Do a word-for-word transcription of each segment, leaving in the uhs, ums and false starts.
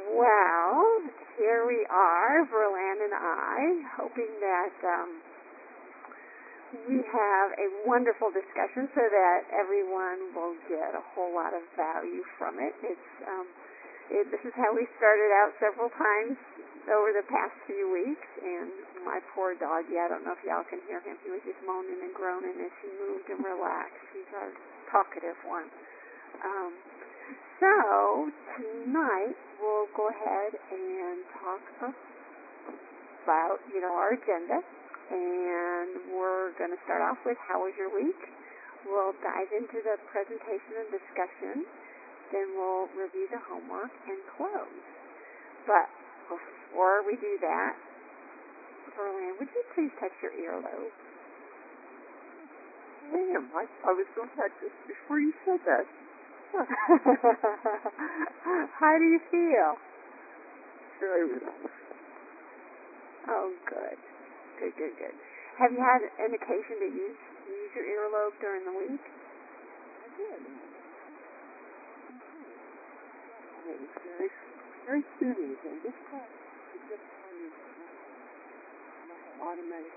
Well, here we are, Verlan and I, hoping that um, we have a wonderful discussion so that everyone will get a whole lot of value from it. It's um, it, this is how we started out several times over the past few weeks, and my poor doggy, I don't know if y'all can hear him, he was just moaning and groaning as he moved and relaxed. He's our talkative one. Um, so, tonight we'll go ahead and talk about, you know, our agenda, and we're going to start off with how was your week? We'll dive into the presentation and discussion, then we'll review the homework and close. But before we do that, Verlan, would you please touch your earlobe? Ma'am, I, I was going to touch this before you said that. How do you feel? Very relaxed. Oh, good. Good, good, good. Have you had an occasion to use use your earlobe during the week? I did. It was very, very soothing. And this time, it just kind of uh, automatic.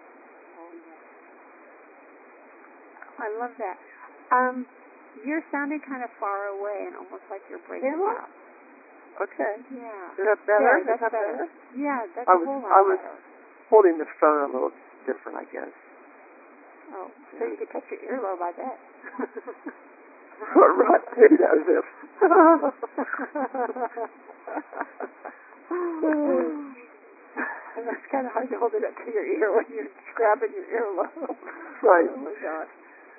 I love that. Um, you're sounding kind of far away and almost like you're breaking Am I? up. Okay. Yeah. Is that better? There, Is that's that better. better? Yeah, that's I a was, whole lot I was better. holding the phone a little different, I guess. Oh, Yeah. so you could touch your earlobe, I bet. Right, maybe that was it. That's kind of hard to hold it up to your ear when you're grabbing your earlobe. Right. Oh, my gosh.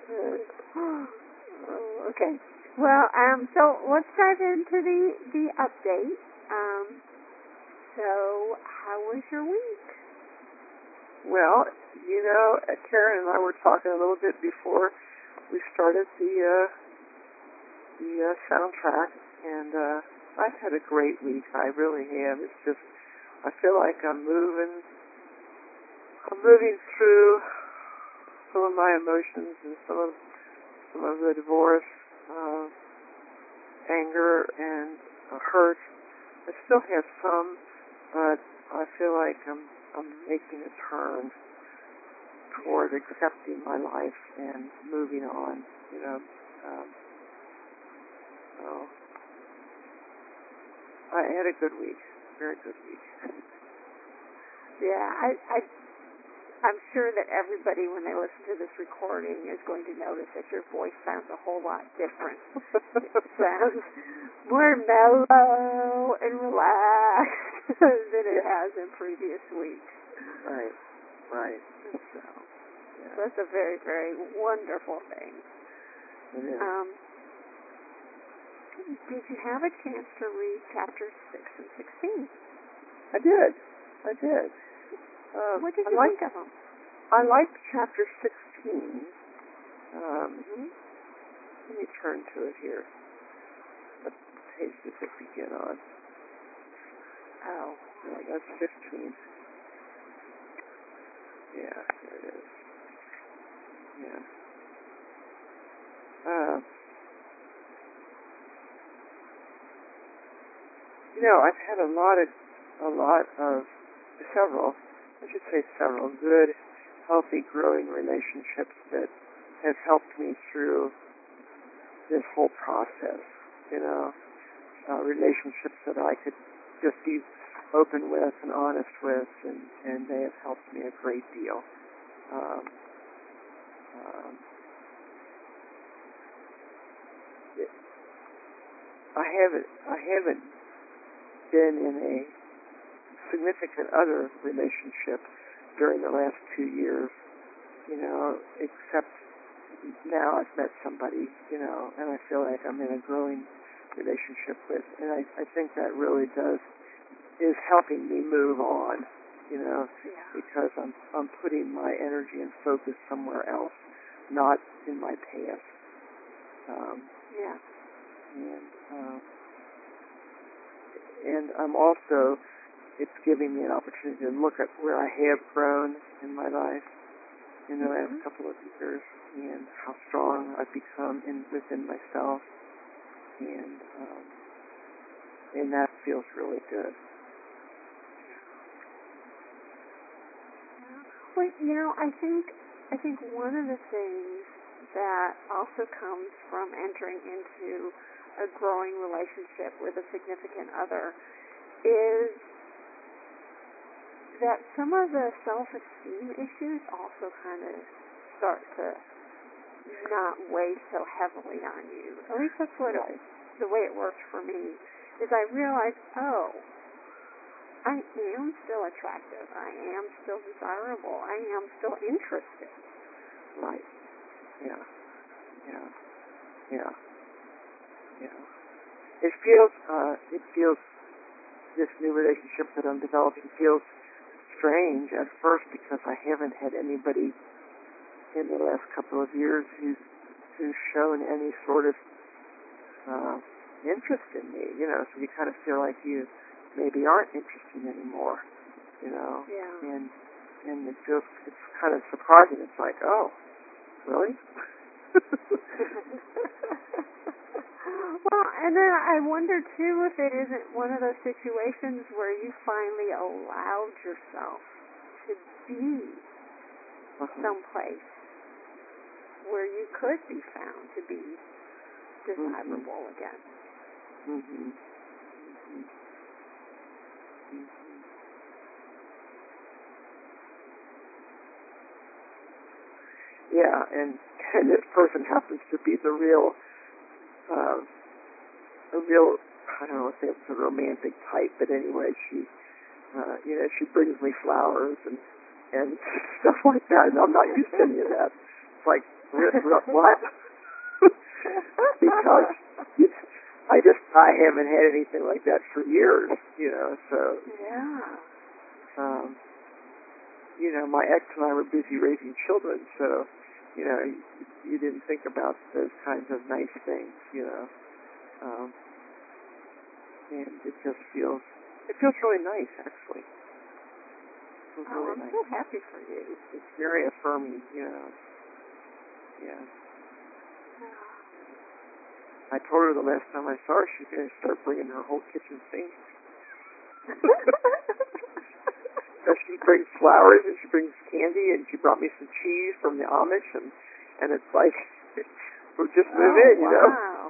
Oh, okay. Well, um, so let's dive into the, the update. Um, so, how was your week? Well, you know, Karen and I were talking a little bit before we started the uh, the uh, soundtrack, and uh, I've had a great week. I really have. It's just, I feel like I'm moving, I'm moving through some of my emotions and some of some of the divorce, uh, anger, and uh, hurt. I still have some, but I feel like I'm I'm making a turn toward accepting my life and moving on. You know, um, so I had a good week, very good week. Yeah, I, I, I'm sure that everybody, when they listen to this recording, is going to notice that your voice sounds a whole lot different. It sounds more mellow and relaxed than it Yeah. has in previous weeks. Right, right. So, Yeah. so that's a very, very wonderful thing. It is. Um, did you have a chance to read chapters six and sixteen? I did. I did. Uh, What did I you liked, think of them? I liked chapter sixteen. Um, Mm-hmm. Let me turn to it here. What page does it begin on? Oh, No, that's fifteen. Yeah, there it is. Yeah. Uh, you know, I've had a lot of, a lot of, several, I should say several, good, healthy, growing relationships that have helped me through this whole process. You know, uh, relationships that I could just be open with and honest with, and, and they have helped me a great deal. Um, um, it, I haven't, I haven't been in a significant other relationship during the last two years, you know, except now I've met somebody, you know, and I feel like I'm in a growing relationship with, and I, I think that really does, is helping me move on, you know, yeah. because I'm, I'm putting my energy and focus somewhere else, not in my past. Um, Yeah. and, um, and I'm also, it's giving me an opportunity to look at where I have grown in my life in the last Mm-hmm. couple of years, and how strong I've become in within myself, and um, and that's feels really good. Well, you know, I think I think one of the things that also comes from entering into a growing relationship with a significant other is that some of the self-esteem issues also kind of start to not weigh so heavily on you. At least that's what Right. it, the way it worked for me. Is I realized, oh, I am still attractive. I am still desirable. I am still interested. Right. Yeah. Yeah. Yeah. Yeah. It feels. Uh, it feels. This new relationship that I'm developing feels strange at first because I haven't had anybody in the last couple of years who's who's shown any sort of uh, interest in me. You know, so you kind of feel like you maybe aren't interested anymore. You know, Yeah. and and it feels it's kind of surprising. It's like, oh, really? Well, and then I wonder too if it isn't one of those situations where you finally allowed yourself to be uh-huh. someplace where you could be found to be desirable mm-hmm. again. Mm-hmm. Mm-hmm. Mm-hmm. Yeah, and and this person happens to be the real, uh, a real, I don't know if it's a romantic type, but anyway, she, uh, you know, she brings me flowers and and stuff like that, and I'm not used to any of that. It's like, what? Because it's, I just, I haven't had anything like that for years, you know, so. Yeah. Um, you know, my ex and I were busy raising children, so, you know, you, you didn't think about those kinds of nice things, you know. Um, and it just feels, it feels really nice, actually. It feels Oh, really I'm nice. so happy for you. It's very affirming, you know. Yeah. I told her the last time I saw her, she's going to start bringing her whole kitchen sink. So she brings flowers and she brings candy and she brought me some cheese from the Amish and and it's like we'll just move oh, in, you know. Wow.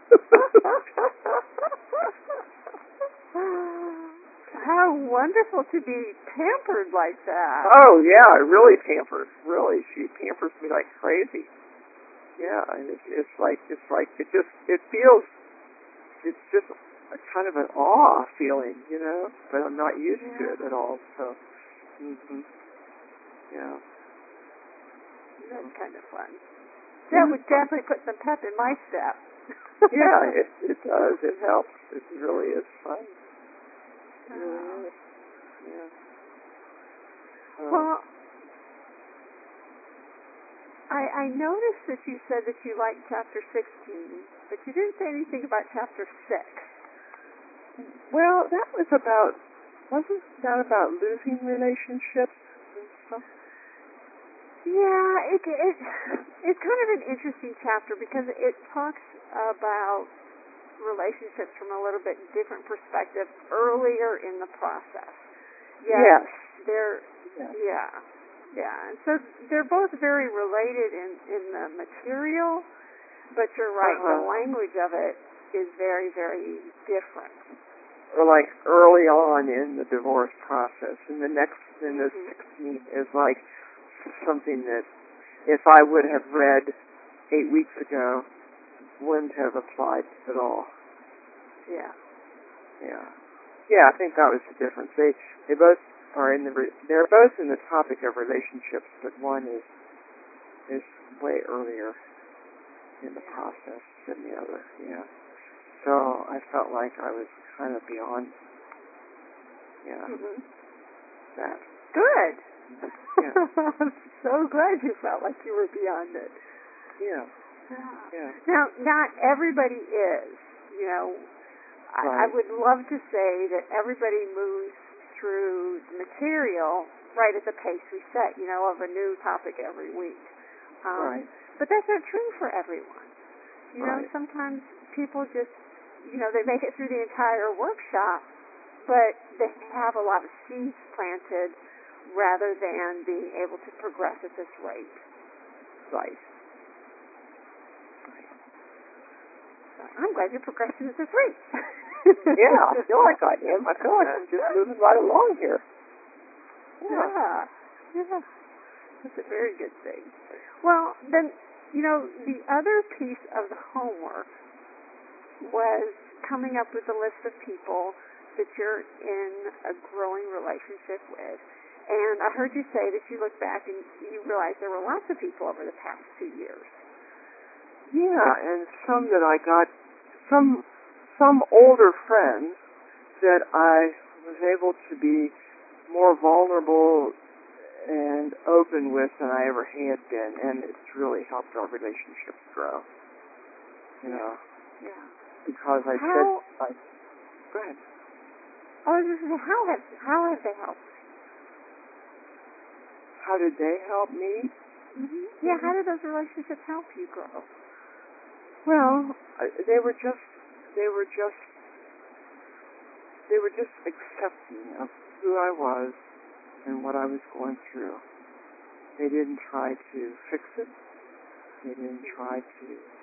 How wonderful to be pampered like that. Oh yeah, really pampered. Really, she pampers me like crazy. Yeah, and it's, it's like it's like it just it feels it's just a kind of an awe feeling, you know, but I'm not used yeah. to it at all. So, mm-hmm. yeah, That's kind of fun. That would definitely put some pep in my step. Yeah, it it does. It helps. It really is fun. It really is. Yeah. Um, Well, I, I noticed that you said that you liked chapter sixteen, but you didn't say anything about chapter six. well, that was about, wasn't that about losing relationships and stuff? Yeah, it, it it's kind of an interesting chapter because it talks about relationships from a little bit different perspective earlier in the process. Yes, Yes. they're Yes. yeah, yeah, and so they're both very related in in the material, but you're right, Uh-huh. the language of it is very very different. Or like early on in the divorce process, and the next, in the Mhm. sixteen is like something that if I would have read eight weeks ago, wouldn't have applied at all. Yeah. Yeah. Yeah, I think that was the difference. They they both are in the re- they're both in the topic of relationships, but one is is way earlier in the process than the other. Yeah. So I felt like I was kind of beyond. Yeah. Mhm. That. Good. Yeah. I'm so glad you felt like you were beyond it. Yeah. Yeah. Yeah. Now, not everybody is. You know, I, I Right. would love to say that everybody moves through the material right at the pace we set, you know, of a new topic every week. Um, Right. But that's not true for everyone. You know, Right. sometimes people just you know, they make it through the entire workshop, but they have a lot of seeds planted rather than being able to progress at this rate. Right. So I'm glad you're progressing at this rate. Yeah, I feel like I am. I feel like I'm just moving right along here. Yeah. Yeah. That's a very good thing. Well, then, you know, the other piece of the homework was coming up with a list of people that you're in a growing relationship with. And I heard you say that you look back and you realized there were lots of people over the past two years. Yeah, and some that I got, some some older friends that I was able to be more vulnerable and open with than I ever had been, and it's really helped our relationships grow. You know, Yeah. because I How, said, I, go ahead. I was just saying, how have how have they helped? How did they help me? Mm-hmm. Yeah. How did those relationships help you grow? Well, I- they were just, they were just, they were just accepting of who I was and what I was going through. They didn't try to fix it. They didn't try to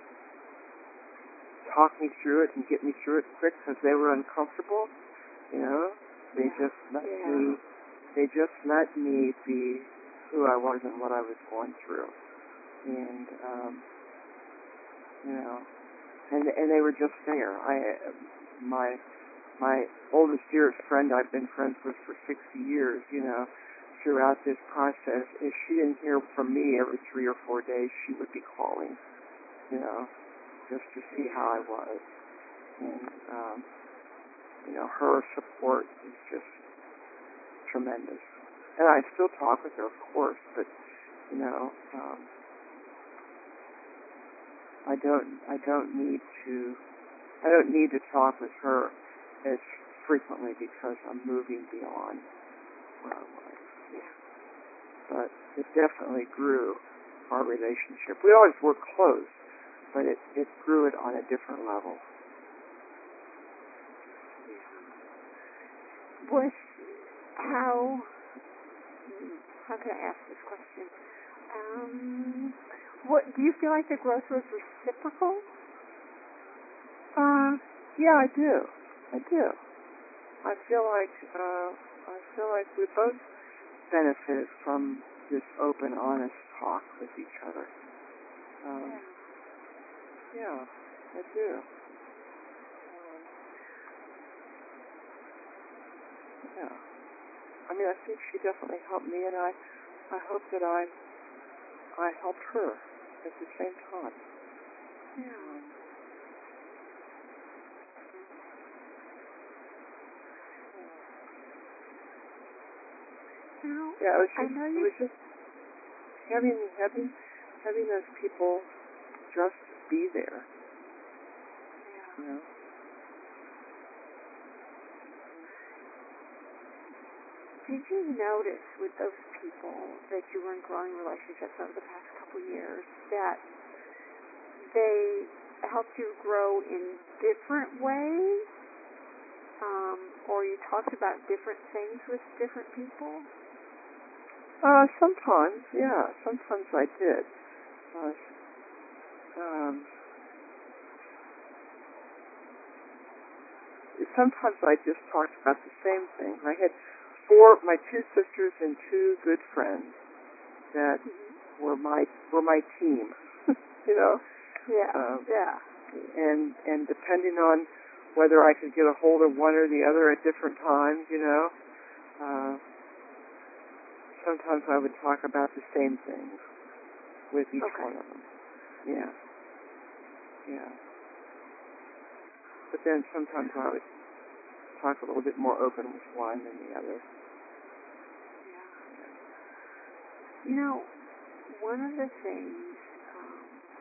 talk me through it and get me through it quick because they were uncomfortable. You know, they Yeah. just let Yeah. me, they just let me be who I was and what I was going through. And, um, you know, and and they were just there. I, my, my oldest, dearest friend I've been friends with for sixty years, you know, throughout this process, if she didn't hear from me every three or four days, she would be calling, you know, just to see how I was. And, um, you know, her support is just tremendous. And I still talk with her, of course, but, you know, um, I don't, I don't need to, I don't need to talk with her as frequently because I'm moving beyond where I was. Yeah. But it definitely grew our relationship. We always were close, but it, it grew it on a different level. Was how how can I ask this question? Um, what do you feel like the growth was reciprocal? Uh, yeah, I do. I do. I feel like uh, I feel like we both benefited from this open, honest talk with each other. Um, yeah, I do. Um, yeah. I mean, I think she definitely helped me, and I, I hope that I, I helped her at the same time. Yeah. Um, You know, yeah, it was I just, know it you. was just having, having, having those people just be there. Yeah. You know. Did you notice with those people that you were in growing relationships over the past couple years that they helped you grow in different ways? Um, or you talked about different things with different people? Uh, sometimes, yeah, sometimes I did. Uh, um, sometimes I just talked about the same thing. I had four, my two sisters and two good friends that Mm-hmm. were my were my team. You know. Yeah. Um, Yeah. and and depending on whether I could get a hold of one or the other at different times, you know, uh, sometimes I would talk about the same things with each Okay. one of them. Yeah. Yeah. But then sometimes I would talk a little bit more open with one than the other. Yeah. You know, one of the things um,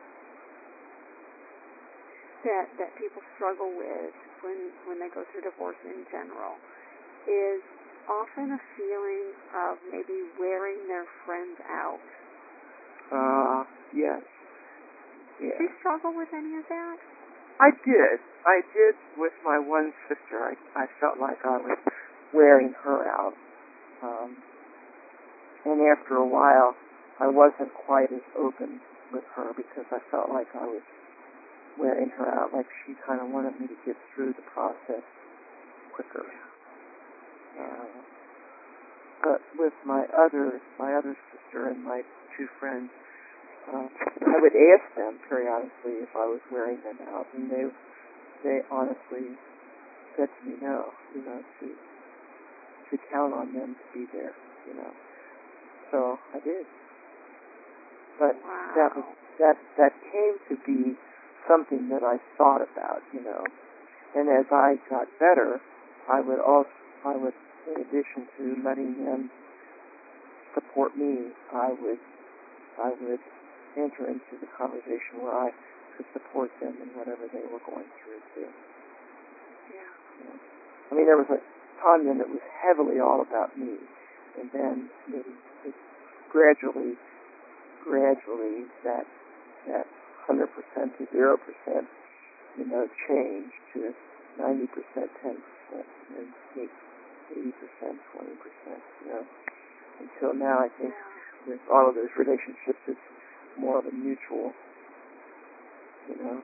that that people struggle with when when they go through divorce in general is often a feeling of maybe wearing their friends out. Uh, yes. Do Yeah. you struggle with any of that? I did. I did with my one sister. I, I felt like I was wearing her out. Um, and after a while, I wasn't quite as open with her because I felt like I was wearing her out, like she kind of wanted me to get through the process quicker. Uh, but with my other, my other sister and my two friends, uh, I would ask them periodically if I was wearing them out, and they, they honestly said to me, no, you know, to, to count on them to be there, you know. So I did. But wow. that was, that, that came to be something that I thought about, you know. And as I got better, I would also, I would, in addition to letting them support me, I would, I would enter into the conversation where I could support them in whatever they were going through too. Yeah. You know? I mean, there was a time then that was heavily all about me, and then it, it gradually, gradually that that hundred percent to zero percent, you know, changed to ninety percent, ten percent, and eighty percent, twenty percent, you know. Until now, I think with all of those relationships, it's more of a mutual, you know.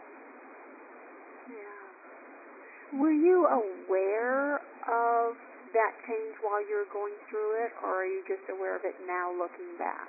Yeah. Were you aware of that change while you were going through it, or are you just aware of it now looking back?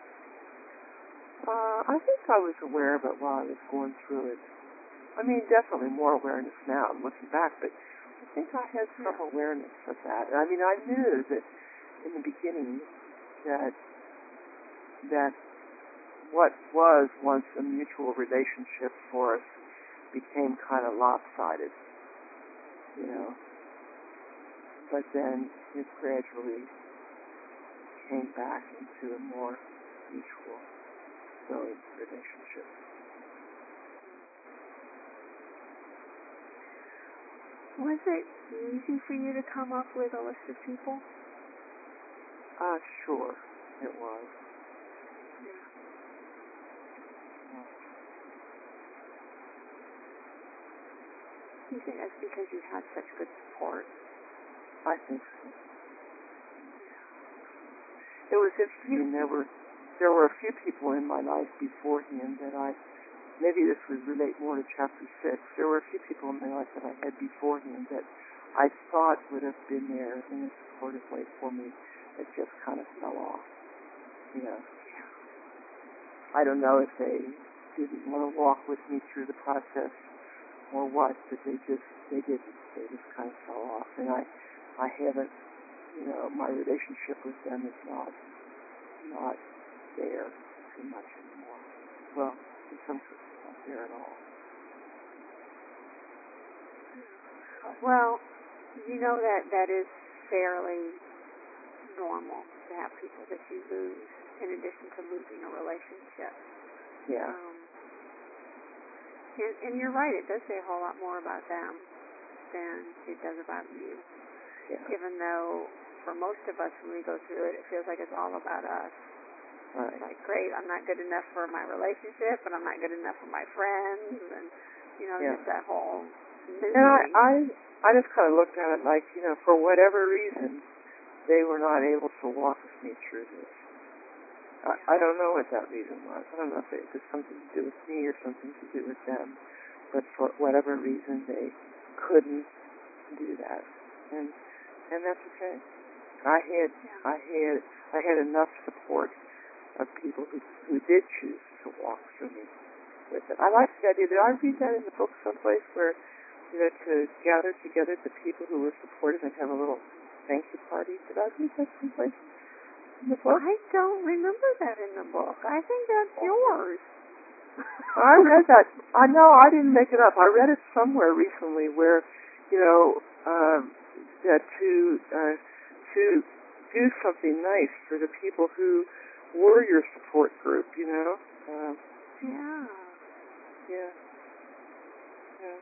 Uh, I think I was aware of it while I was going through it. I mean, definitely more awareness now looking back, but I think I had some awareness of that. I mean, I knew that in the beginning that that what was once a mutual relationship for us became kind of lopsided, you know. But then it gradually came back into a more mutual, flowing relationship. Was it easy for you to come up with a list of people? Uh, sure, it was. Yeah. Do you think that's because you had such good support? I think so. It was interesting. There were there were a few people in my life beforehand that I, maybe this would relate more to chapter six. There were a few people in my life that I had beforehand that I thought would have been there in a supportive way for me that just kind of fell off. You know. I don't know if they didn't want to walk with me through the process or what, but they just they didn't. They just kind of fell off, and I I haven't. You know, my relationship with them is not not there too much anymore. Well, in some cases, not there at all. Well, you know that that is fairly normal to have people that you lose in addition to losing a relationship. Yeah. Um, and, and you're right, it does say a whole lot more about them than it does about you. Yeah. Even though for most of us when we go through it, it feels like it's all about us. Right. It's like, great, I'm not good enough for my relationship, and I'm not good enough for my friends, and, you know, yeah. just that whole misery. And I, I, I just kind of looked at it like, you know, for whatever reason, they were not able to walk with me through this. I, I don't know what that reason was. I don't know if it was something to do with me or something to do with them, but for whatever reason, they couldn't do that. And and that's okay. I had Yeah. I had I had enough support of people who who did choose to walk through me with it. I like the idea. Did I read that in the book someplace where, you know, to gather together the people who were supportive and have a little thank you party? Did I read that someplace in the book? I don't remember that in the book. I think that's yours. I read that. I know I didn't make it up. I read it somewhere recently where, you know, um, that to uh, to do something nice for the people who were your support group. You know. Uh, Yeah. yeah. Yeah.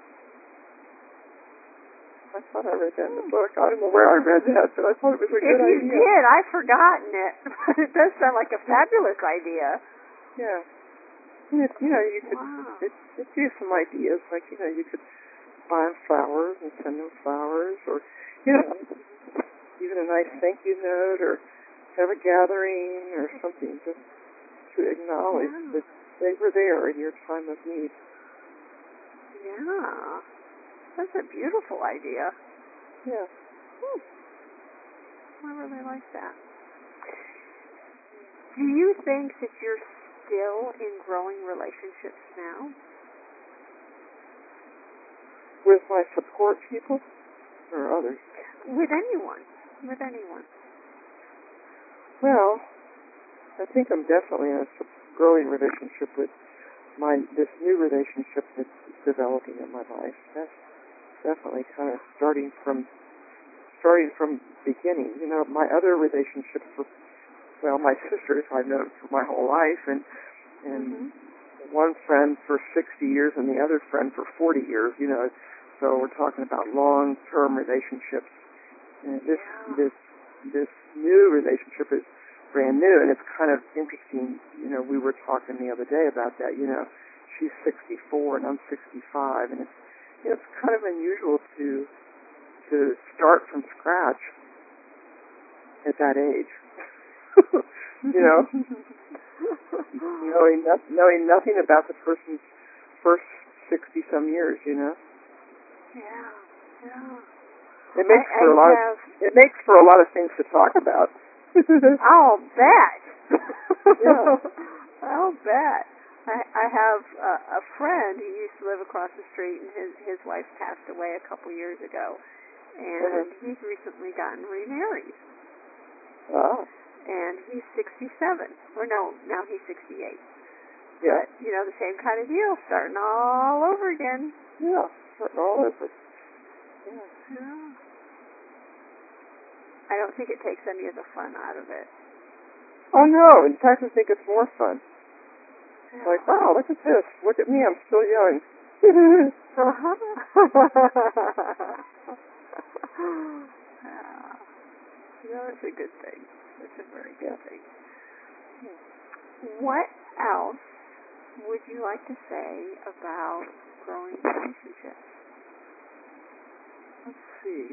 I thought I read that in the book. I don't know where I read that, but I thought it was a If good you idea. did, I've forgotten it. But it does sound like a fabulous idea. Yeah. And it, you know, you could Wow. it, it gives some ideas, like, you know, you could buy them flowers and send them flowers, or, you know, even a nice thank you note, or have a gathering or something, just to acknowledge Yeah. that they were there in your time of need. Yeah. That's a beautiful idea. Yeah. Hmm. I really like that. Do you think that you're still in growing relationships now? With my support people or others? With anyone. With anyone. Well, I think I'm definitely in a growing relationship with my this new relationship that's developing in my life. That's definitely kind of starting from starting from beginning. You know, my other relationships were, well, my sisters I've known for my whole life, and and mm-hmm. one friend for sixty years and the other friend for forty years. You know, so we're talking about long-term relationships. And this Yeah. this this new relationship is brand new, and it's kind of interesting. You know, we were talking the other day about that. You know, she's sixty-four and I'm sixty-five, and it's you know, it's kind of unusual to to start from scratch at that age. You know, knowing no, knowing nothing about the person's first sixty some years. You know. Yeah. Yeah. It makes I, for I a lot. have, Of, it makes for a lot of things to talk about. I'll bet. Yeah. I'll bet. I, I have a, a friend who used to live across the street, and his his wife passed away a couple years ago, and uh-huh. he's recently gotten remarried. Oh. And he's sixty-seven, or no, now he's sixty-eight. Yeah. But you know, the same kind of deal, starting all over again. Yeah, starting all over. Yeah. Yeah. I don't think it takes any of the fun out of it. Oh, no. In fact, I think it's more fun. Yeah. Like, wow, look at this. Look at me. I'm still young. Uh-huh. Yeah. You know, it's a good thing. It's a very good yeah. thing. What else would you like to say about growing relationships? Let's see.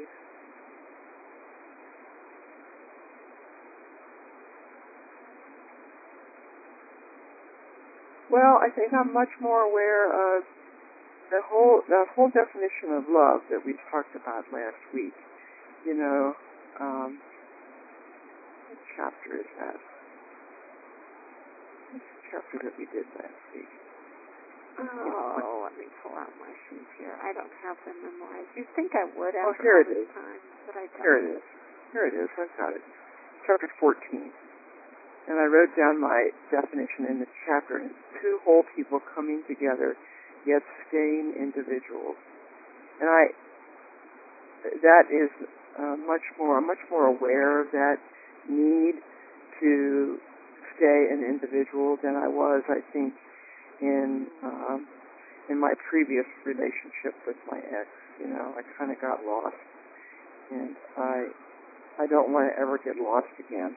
Well, I think I'm much more aware of the whole the whole definition of love that we talked about last week. You know, um, what chapter is that? What's the chapter that we did last week? Oh, let me pull out my sheet here. I don't have them memorized. You'd think I would after oh, here all it this is. time, but I don't. Here it is. Here it is. I've got it. Chapter fourteen. And I wrote down my definition in the chapter. It's two whole people coming together, yet staying individuals. And I, that is uh, much more, I'm much more aware of that need to stay an individual than I was, I think, in um, in my previous relationship with my ex. You know, I kind of got lost, and I I don't want to ever get lost again.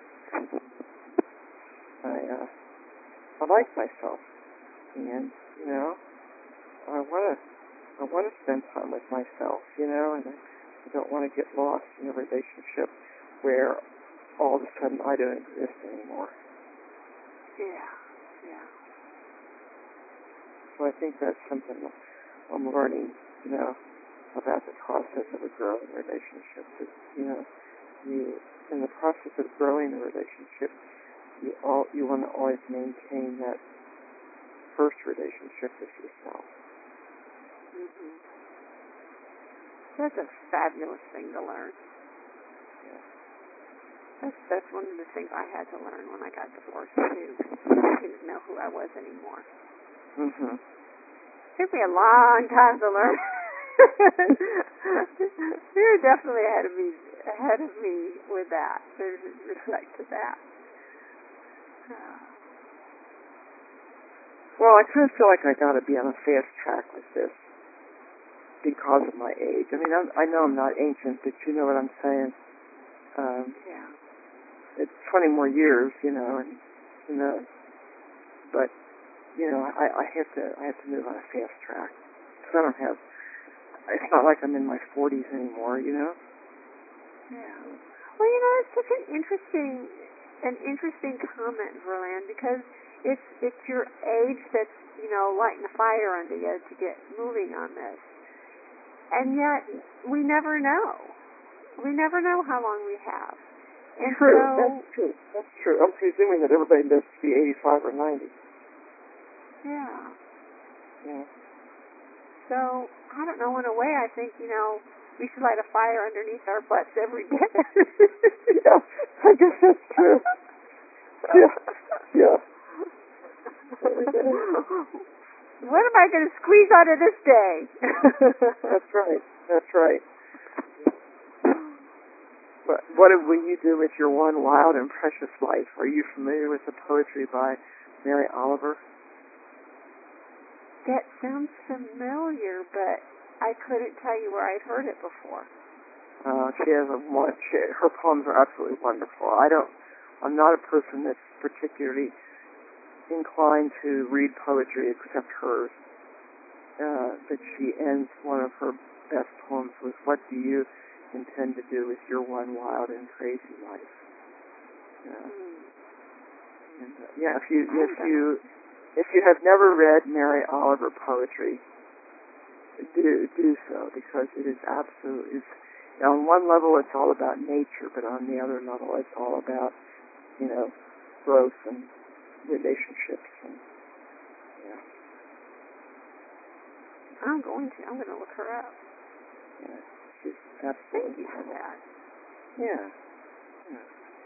I uh, I like myself, and you know, I want to I want to spend time with myself. You know, and I, I don't want to get lost in a relationship where all of a sudden I don't exist anymore. Yeah, yeah. So I think that's something that I'm learning, you know, about the process of a growing relationship. That, you know, you in the process of growing a relationship, you all you want to always maintain that first relationship with yourself. Mm-hmm. That's a fabulous thing to learn. Yeah. That's that's one of the things I had to learn when I got divorced too. I didn't know who I was anymore. Mhm. Took me a long time to learn. You're definitely ahead of me ahead of me with that. There's respect to that. Well, I kind of feel like I got to be on a fast track with this because of my age. I mean, I'm, I know I'm not ancient, but you know what I'm saying. Um, yeah. It's twenty more years, you know, and you know, but you know, I, I have to I have to move on a fast track because I don't have. It's not like I'm in my forties anymore, you know. Yeah. Well, you know, it's such an interesting an interesting comment, Verlan, because it's it's your age that's, you know, lighting the fire under you to get moving on this, and yet we never know. We never know how long we have. And true. So, that's true. That's true. I'm presuming that everybody lives to be eighty-five or ninety. Yeah. Yeah. So, I don't know, in a way, I think, you know, we should light a fire underneath our butts every day. Yeah, I guess that's true. Yeah, yeah. What am I going to squeeze out of this day? That's right. That's right. What, what will you do with your one wild and precious life? Are you familiar with the poetry by Mary Oliver? That sounds familiar, but I couldn't tell you where I'd heard it before. Uh, she has a one. She, her poems are absolutely wonderful. I don't. I'm not a person that's particularly inclined to read poetry except hers. Uh, but she ends one of her best poems with, "What do you intend to do with your one wild and crazy life?" Uh, Mm. and, uh, yeah, if you if you if you have never read Mary Oliver poetry, do do so, because it is absolutely. It's, on one level, it's all about nature, but on the other level, it's all about, you know, growth and relationships. And, yeah. I'm going to. I'm going to look her up. Yeah, she's absolutely. Thank you for that. Yeah. Yeah.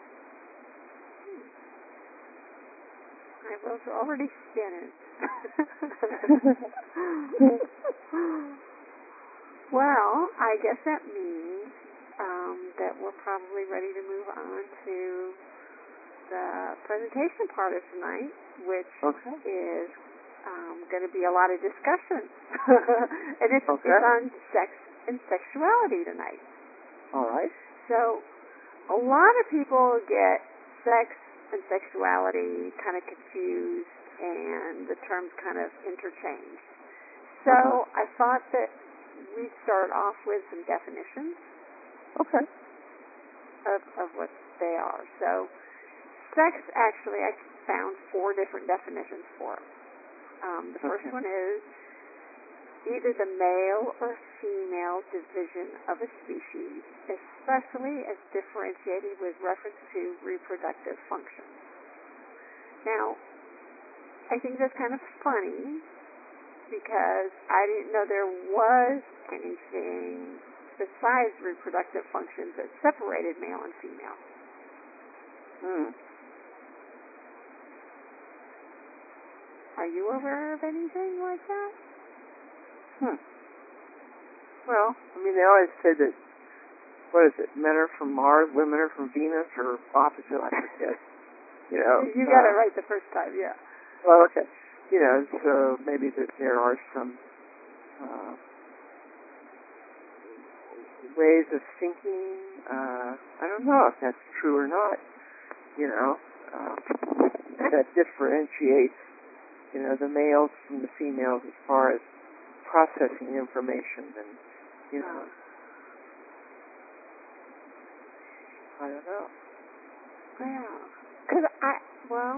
I was already spinning. Well, I guess that means um, that we're probably ready to move on to the presentation part of tonight, which Okay. is um, going to be a lot of discussion. And it's, Okay. it's on sex and sexuality tonight. All right. So a lot of people get sex and sexuality kind of confused, and the terms kind of interchange. So Uh-huh. I thought that we'd start off with some definitions Okay. of, of what they are. So sex, actually, I found four different definitions for it. Um, the first Okay. one is either the male or female division of a species, especially as differentiated with reference to reproductive function. Now, I think that's kind of funny because I didn't know there was anything besides reproductive functions that separated male and female. Hmm. Are you aware of anything like that? Hmm. Well, I mean, they always say that, what is it, men are from Mars, women are from Venus, or opposite, I forget. You know. You got uh, it right the first time, yeah. Well, okay. You know, so maybe that there are some uh, ways of thinking. Uh, I don't know if that's true or not. You know, uh, that differentiates, you know, the males from the females as far as processing information, and, you know, I don't know. Yeah. Because I, well,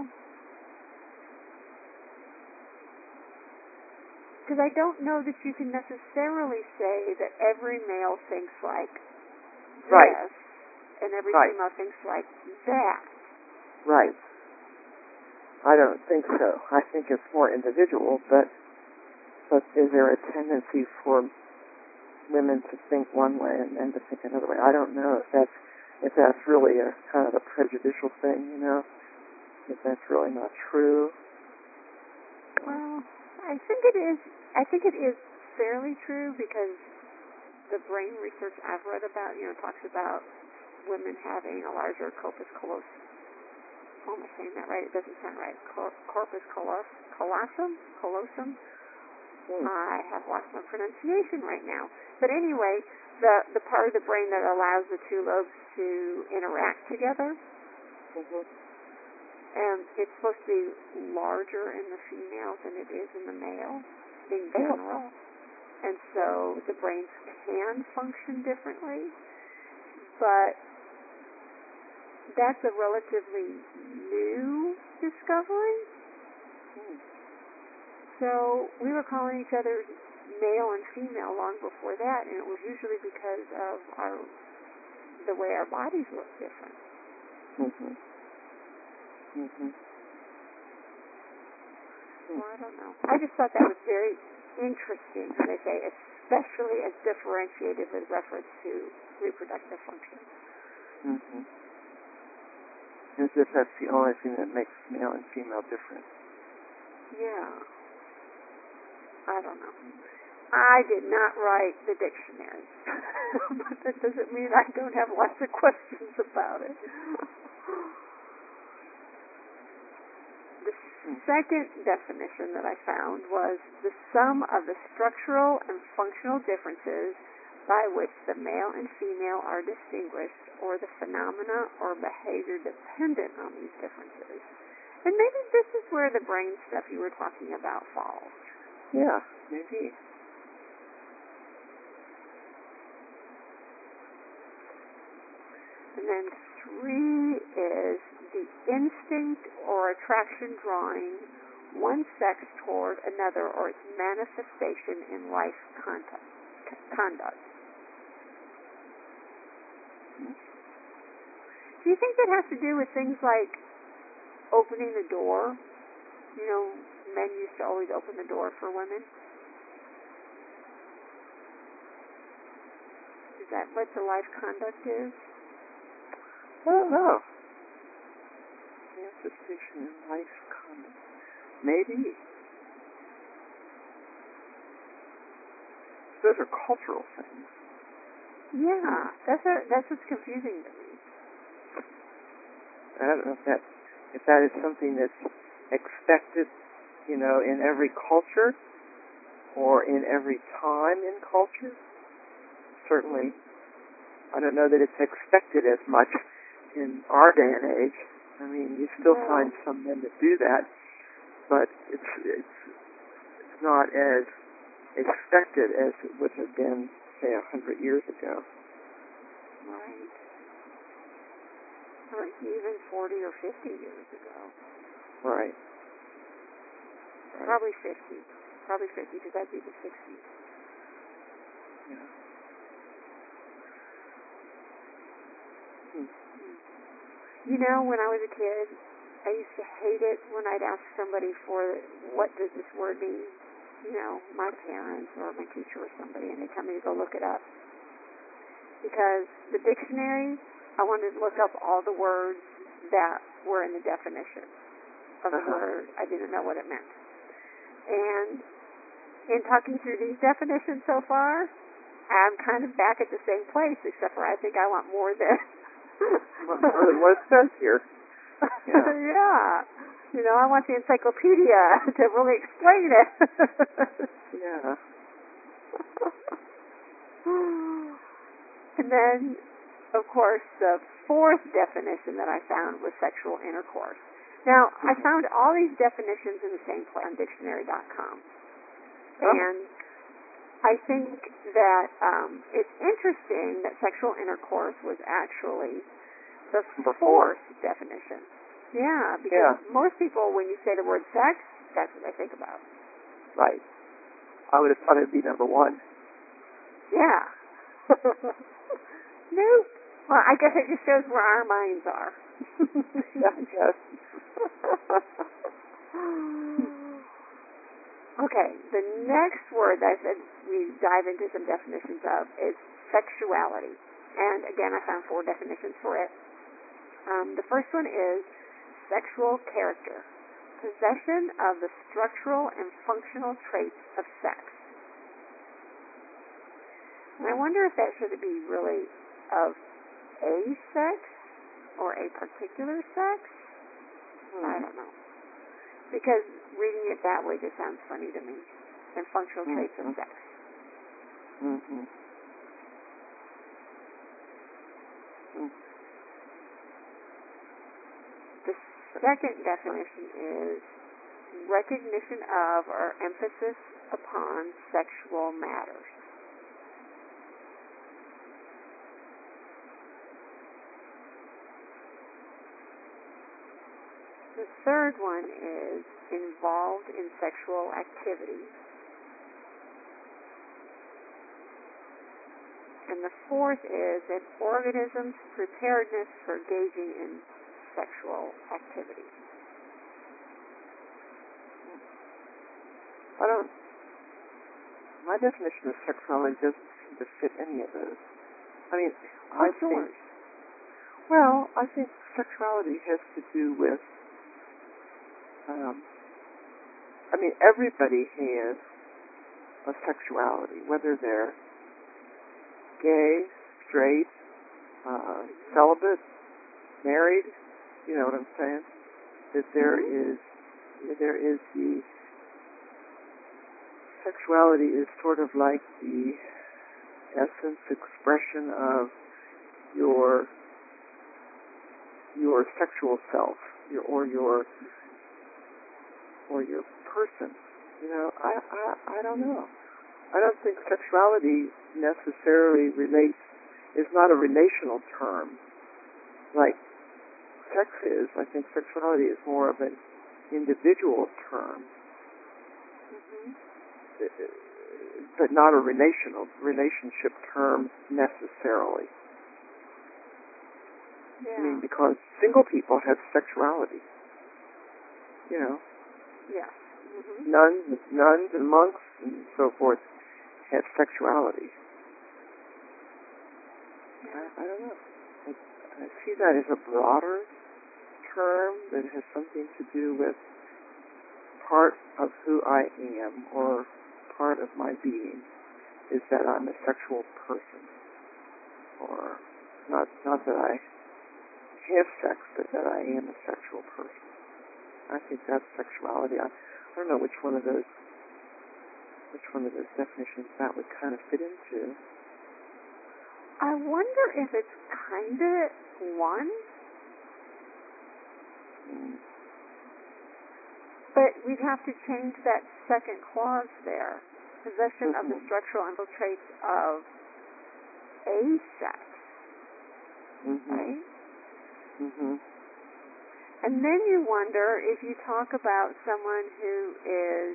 because I don't know that you can necessarily say that every male thinks like Right. this and every Right. female thinks like that. Right. I don't think so. I think it's more individual, but but is there a tendency for women to think one way and men to think another way? I don't know if that's if that's really a kind of a prejudicial thing, you know, if that's really not true. Well, I think it is. I think it is fairly true because the brain research I've read about, you know, talks about women having a larger corpus callosum. Oh, am I saying that right? It doesn't sound right. Cor- corpus callos- callosum? Callosum? Hmm. I have lost my pronunciation right now. But anyway, the, the part of the brain that allows the two lobes to interact together. Mm-hmm. and it's supposed to be larger in the female than it is in the male, in general. And so the brains can function differently, but that's a relatively new discovery. Hmm. So we were calling each other male and female long before that, and it was usually because of our the way our bodies look different. Mhm. Mhm. Well, I don't know. I just thought that was very interesting when they say especially as differentiated with reference to reproductive function. Mhm. As if that's the only thing that makes male and female different. Yeah. I don't know. I did not write the dictionary. But that doesn't mean I don't have lots of questions about it. The second definition that I found was the sum of the structural and functional differences by which the male and female are distinguished, or the phenomena or behavior dependent on these differences. And maybe this is where the brain stuff you were talking about falls. Yeah, maybe. And then three is the instinct or attraction drawing one sex toward another, or its manifestation in life conduct. conduct. Do you think that has to do with things like opening the door? You know, men used to always open the door for women. Is that what the life conduct is? I don't know. Manifestation in life conduct. Maybe. Those are cultural things. Yeah, that's a, that's what's confusing to me. I don't know if that if that is something that's expected, you know, in every culture or in every time in culture. Certainly, I don't know that it's expected as much in our day and age. I mean, you still No. find some men that do that, but it's it's it's not as expected as it would have been, say, a hundred years ago. Right. Or even forty or fifty years ago. Right. right. Probably fifty. Probably fifty, because that'd be the sixties. Yeah. Hmm. You know, when I was a kid, I used to hate it when I'd ask somebody for what does this word mean. You know, my parents or my teacher or somebody, and they tell me to go look it up. Because the dictionary, I wanted to look up all the words that were in the definition of the Uh-huh. word. I didn't know what it meant. And in talking through these definitions so far, I'm kind of back at the same place, except for I think I want more than More than what it says here. Yeah. Yeah. You know, I want the encyclopedia to really explain it. Yeah. And then, of course, the fourth definition that I found was sexual intercourse. Now, I found all these definitions in the same place on dictionary dot com. Oh. And I think that um, it's interesting that sexual intercourse was actually the Number fourth four. definition. Yeah, because Yeah. most people, when you say the word sex, that's what they think about. Right. I would have thought it'd be number one. Yeah. Nope. Well, I guess it just shows where our minds are. Yeah, yes. Okay, the next word that I said we dive into some definitions of is sexuality. And again, I found four definitions for it. Um, the first one is sexual character, possession of the structural and functional traits of sex. And I wonder if that should be really of a sex or a particular sex. Hmm. I don't know. Because reading it that way just sounds funny to me. And functional Mm-hmm. traits of sex. Mm-hmm. Mm. The second definition is recognition of or emphasis upon sexual matters. The third one is involved in sexual activity. And the fourth is an organism's preparedness for engaging in sexual activity. I don't, my definition of sexuality doesn't seem to fit any of those. I mean, I What's think, yours? well, I think sexuality has to do with, um, I mean, everybody has a sexuality, whether they're gay, straight, uh, celibate, married, you know what I'm saying? That there is, there is the, sexuality is sort of like the essence, expression of your, your sexual self, your, or your, or your person. You know, I, I, I don't know. I don't think sexuality necessarily relates, is not a relational term like sex is. I think sexuality is more of an individual term, Mm-hmm. but not a relational relationship term necessarily. Yeah. I mean, because single people have sexuality. You know, Yeah. Mm-hmm. nuns, nuns and monks and so forth have sexuality. I, I don't know. I, I see that as a broader term that has something to do with part of who I am, or part of my being is that I'm a sexual person, or not not that I have sex, but that I am a sexual person. I think that's sexuality. I, I don't know which one of those which one of those definitions that would kind of fit into. I wonder if it's kind of one, Mm. but we'd have to change that second clause there. Possession Mm-hmm. of the structural infiltrates of a sex, Mm-hmm. right? Mm-hmm. And then you wonder if you talk about someone who is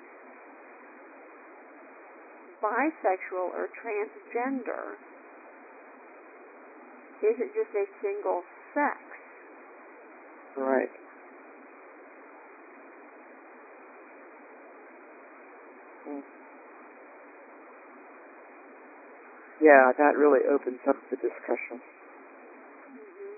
bisexual or transgender, is it just a single sex? Right. Mm. Yeah, that really opens up the discussion. Mm-hmm.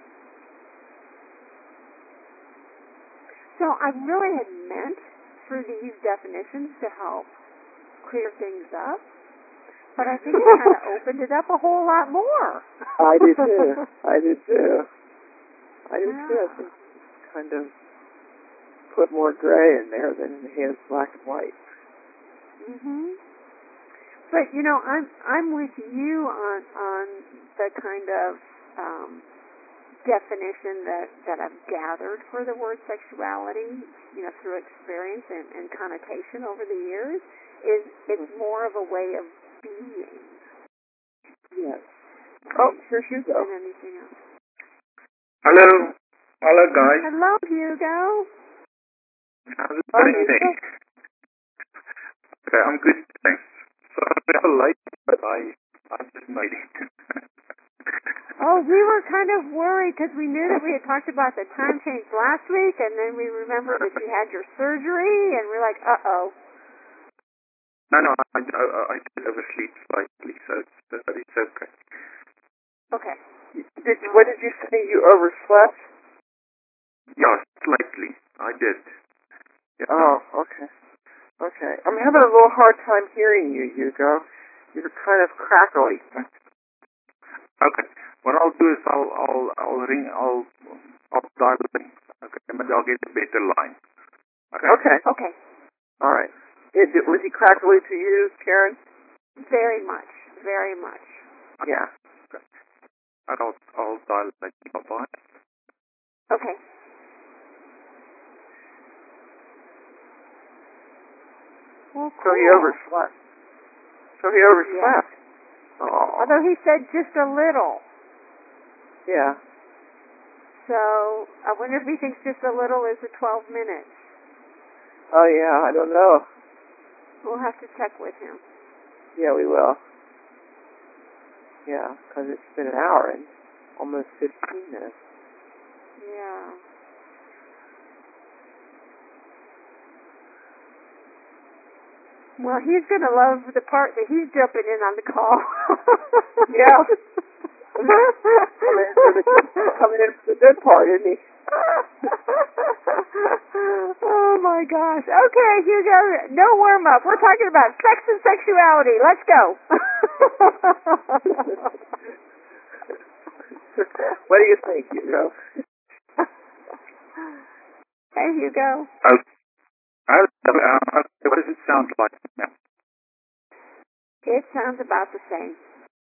So I really had meant for these definitions to help clear things up, but I think it kind of opened it up a whole lot more. I did too. I did too. I did Yeah. too. I think it's kind of put more gray in there than it has black and white. Mhm. But you know, I'm I'm with you on on the kind of um, definition that that I've gathered for the word sexuality, you know, through experience and, and connotation over the years. Is it's more of a way of being. Yes. Right? Oh, here you go. Than anything else. Hello. Hello, guys. Hello, Hugo. How's it Hi, going today? Hugo. Okay, I'm good, thanks. Sorry I'm late, but I, I just made it. Oh, we were kind of worried because we knew that we had talked about the time change last week, and then we remembered that you had your surgery, and we're like, uh-oh. No, no, I, I, I did oversleep slightly, so it's, but it's okay. Okay. Did what did you say? You overslept? Yeah, slightly. I did. Yeah. Oh, okay. Okay. I'm having a little hard time hearing you, Hugo. You're kind of crackly. Okay. What I'll do is I'll, I'll, I'll ring, I'll, I'll dial in. Okay, but I'll get a better line. Okay. Okay. Okay. All right. It, it, was he crackly to you, Karen? Very much. Very much. Yeah. And I'll, I'll dial in. Bye-bye. Okay. Well, cool. So he overslept. So he overslept. Yeah. Oh. Although he said just a little. Yeah. So I wonder if he thinks just a little is the twelve minutes. Oh, yeah, I don't know. We'll have to check with him. Yeah, we will. Yeah, because it's been an hour and almost fifteen minutes. Yeah. Well, he's going to love the part that he's jumping in on the call. Yeah. coming, in for the, coming in for the good part, isn't he? Oh, my gosh. Okay, Hugo, no warm-up. We're talking about sex and sexuality. Let's go. What do you think, Hugo? Hey, Hugo. Oh, uh, uh, what does it sound like now? It sounds about the same.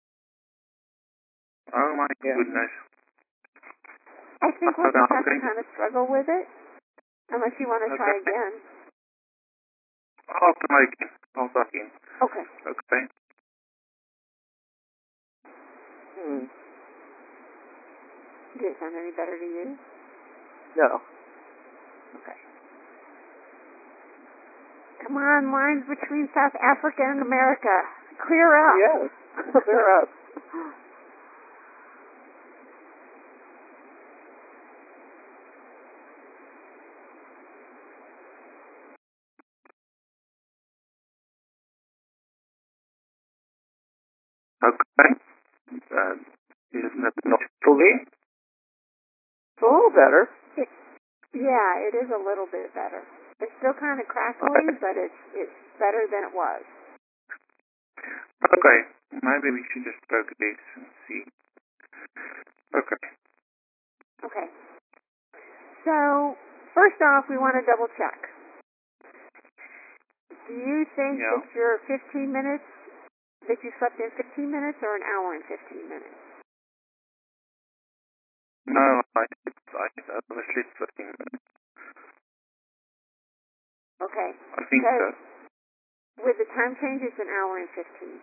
Oh my Yeah. goodness. I think we'll just have to Okay. kind of struggle with it, unless you want to try Okay. again. I'll try again. I'll try again. Okay. Okay. Hmm. Did it sound any better to you? No. Okay. Come on, lines between South Africa and America. Clear up. Yes. Clear up. Okay. Uh, isn't that not fully? It's a little better. It, yeah, it is a little bit better. It's still kind of crackly, Okay. but it's it's better than it was. Okay. Maybe we should just poke this and see. Okay. Okay. So, first off, we want to double check. Do you think Yeah. that your fifteen minutes, that you slept in fifteen minutes or an hour and fifteen minutes? No, I I I overslept fifteen minutes. Okay. I think so. Because with the time change, it's an hour and fifteen.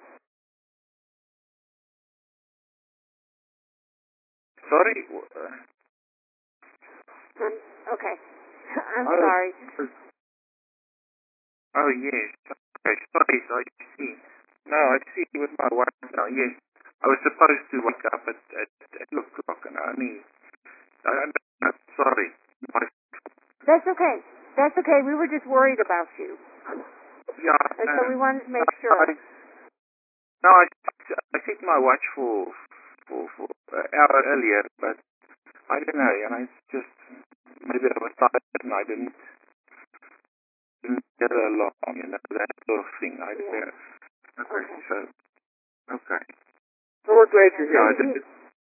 Sorry. Uh, Um, okay. I'm oh, sorry. Oh yes. Okay. Sorry. I see. No, I see with my wife now. Yes. I was supposed to wake up at at, at two o'clock and only. I, I, sorry. My, That's okay. That's okay. We were just worried about you. yeah. And No, so we wanted to make I, sure. no, I I set my watch for for for an hour earlier, but I don't know. And I just maybe I was tired and I didn't didn't get along. You know that sort of thing. I don't Yeah. know. Okay. Okay. So okay. So we're glad you're Yeah. I here. did.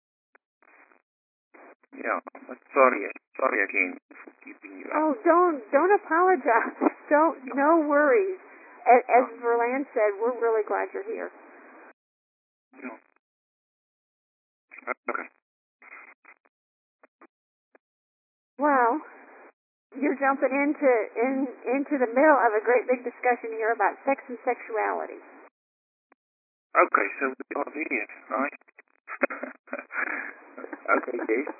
Yeah. But sorry. Sorry again for keeping you up. Oh, don't don't apologize. Don't no worries. As, as Verlan said, we're really glad you're here. No. Okay. Well, you're jumping into in into the middle of a great big discussion here about sex and sexuality. Okay. So we are here, right? Okay. Yes.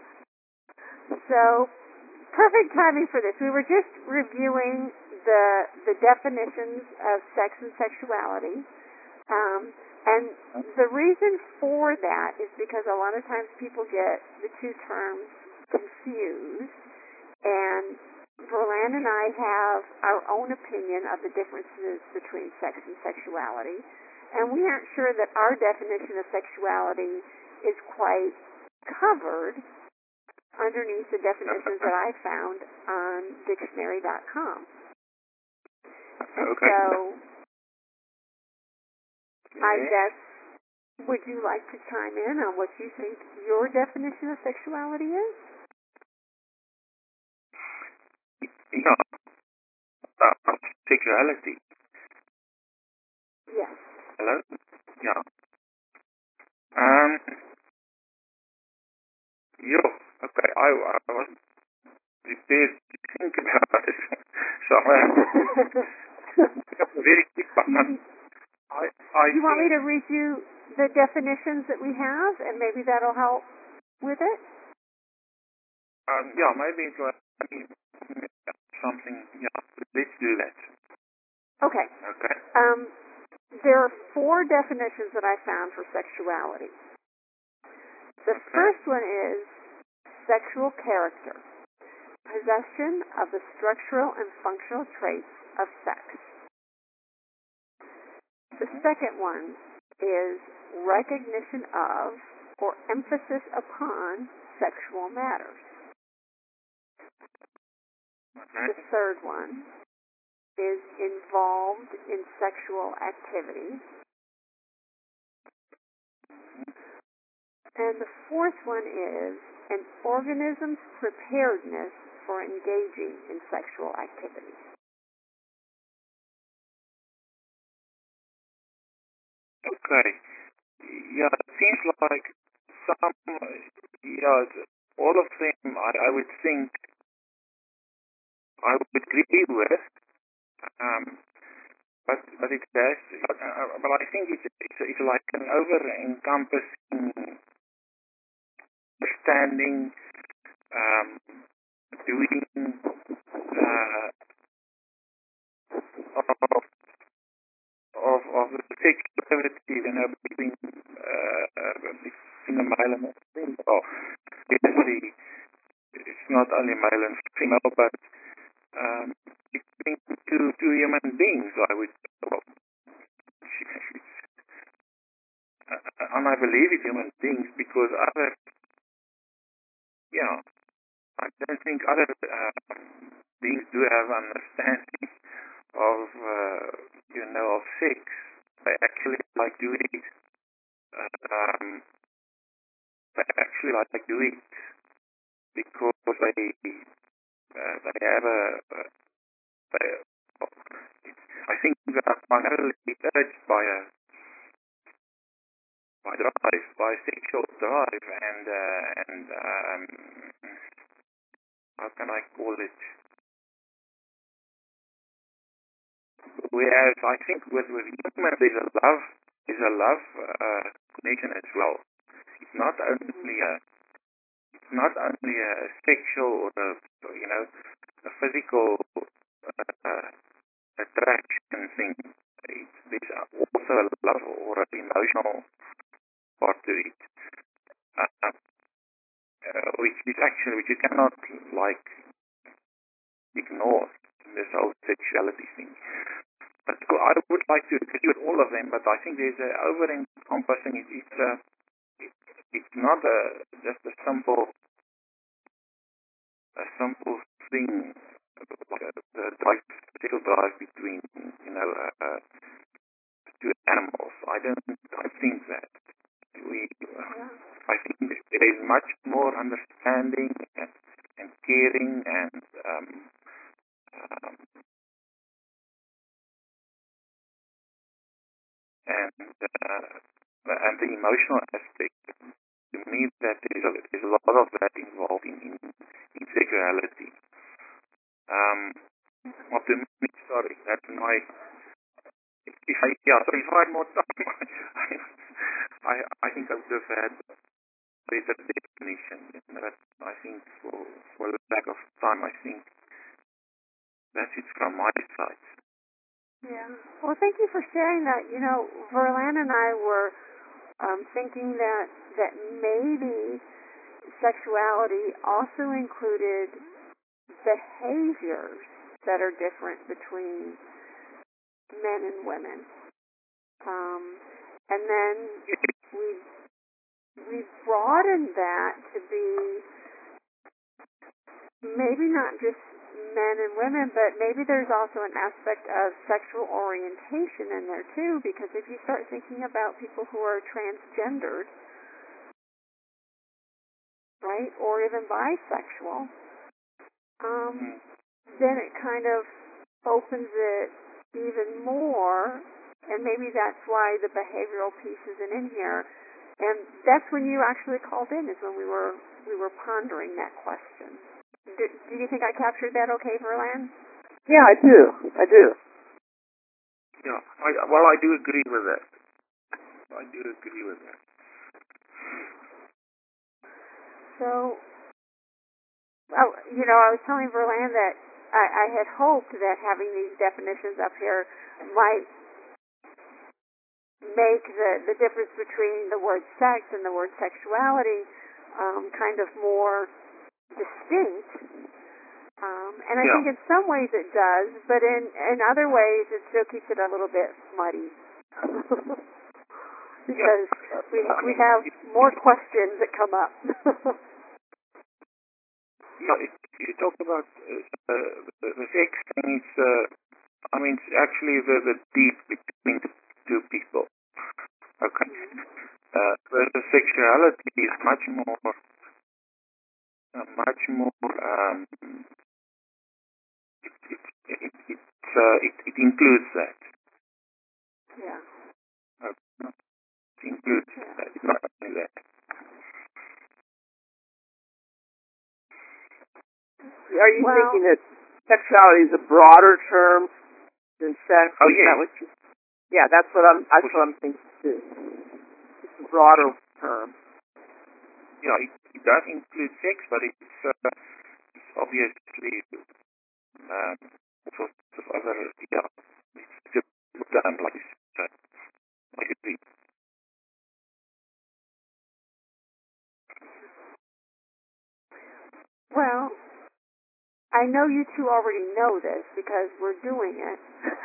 So, perfect timing for this. We were just reviewing the the definitions of sex and sexuality. Um, and the reason for that is because a lot of times people get the two terms confused. And Verlan and I have our own opinion of the differences between sex and sexuality. And we aren't sure that our definition of sexuality is quite covered underneath the definitions that I found on dictionary dot com. And Okay. so I Yes. guess, would you like to chime in on what you think your definition of sexuality is? Yeah. Uh, sexuality. Yes. Hello? Yeah. Um, yo, okay, I, I was prepared to think about it. So, uh, want me to read you the definitions that we have, and maybe that'll help with it? Um, yeah, maybe it was something. Yeah, let's do that. Okay. Okay. Um, there are four definitions that I found for sexuality. The Okay. first one is sexual character, possession of the structural and functional traits of sex. The second one is recognition of or emphasis upon sexual matters. Okay. The third one is involved in sexual activity. And the fourth one is an organism's preparedness for engaging in sexual activity. Okay. Yeah, it seems like some, yeah, all of them I, I would think I would agree with, um, but but it does, but, uh, but I think it's, it's, it's like an over-encompassing understanding, um, doing, uh, of, of, of the sexuality, you know, between, uh, uh, between the male and the female. Oh, definitely, it's not only male and female, but um, between two, two human beings, I would, well, and I believe it's human beings because other, you know, I don't think other uh, beings do have understanding of, uh, you know, of sex. They actually like doing it. Um, they actually like doing it because they uh, they have a. Uh, they, I think they are primarily urged by a by drive, by sexual drive, and uh, and um, how can I call it? Whereas I think with with humans there's a love, there's a love uh, connection as well. It's not only a it's not only a sexual or a, you know a physical uh, attraction thing. It's, there's also a love or an emotional part to it, uh, uh, which is actually which you cannot like ignore in this whole sexuality thing. But I would like to agree with all of them, but I think there's an over-encompassing. It, it's a, it, it's not a just a simple a simple thing like a, a drive, sexual drive between you know uh, uh, two animals. I don't. I think that we. Uh, I think there is much more understanding and, and caring and um, um, and uh, and the emotional aspect. To me, that there's a, there's a lot of that involved in, in, in sexuality. Um, of the sorry, that's my. If I yeah, so if I had more time, I I think I would have had better definition. But I think for for lack of time, I think that's it from my side. Yeah. Well, thank you for sharing that. You know, Verlan and I were um, thinking that that maybe sexuality also included behaviors that are different between men and women. Um, and then we we broadened that to be maybe not just men and women, but maybe there's also an aspect of sexual orientation in there too, because if you start thinking about people who are transgendered, right, or even bisexual, um, then it kind of opens it even more, and maybe that's why the behavioral piece isn't in here. And that's when you actually called in, is when we were we were pondering that question. Do, do you think I captured that okay, Verlan? Yeah, I do. I do. Yeah, I, well, I do agree with that. I do agree with that. So, oh, you know, I was telling Verlan that I, I had hoped that having these definitions up here might make the, the difference between the word sex and the word sexuality um, kind of more distinct. Um, and I Yeah. think in some ways it does, but in, in other ways it still keeps it a little bit muddy. Because yeah. we, I we mean, have if, more questions that come up. yeah, if you talk about uh, the, the sex thing, it's, uh, I mean, it's actually the, the deep between the two people. Okay. Uh, the, the sexuality is much more, uh, much more, um, it, it, it, it's, uh, it, it includes that. Yeah. Uh, it includes Yeah. that. It's not only that. Are you Well, thinking that sexuality is a broader term than sex? Oh, Is yes. that what you, yeah, that's what I'm. That's what I'm thinking too. It's a broader term. Yeah, it, it does include sex, but it's, uh, it's obviously um, all sorts of other, yeah, it's a good term, like you said. I agree. well, I know you two already know this because we're doing it.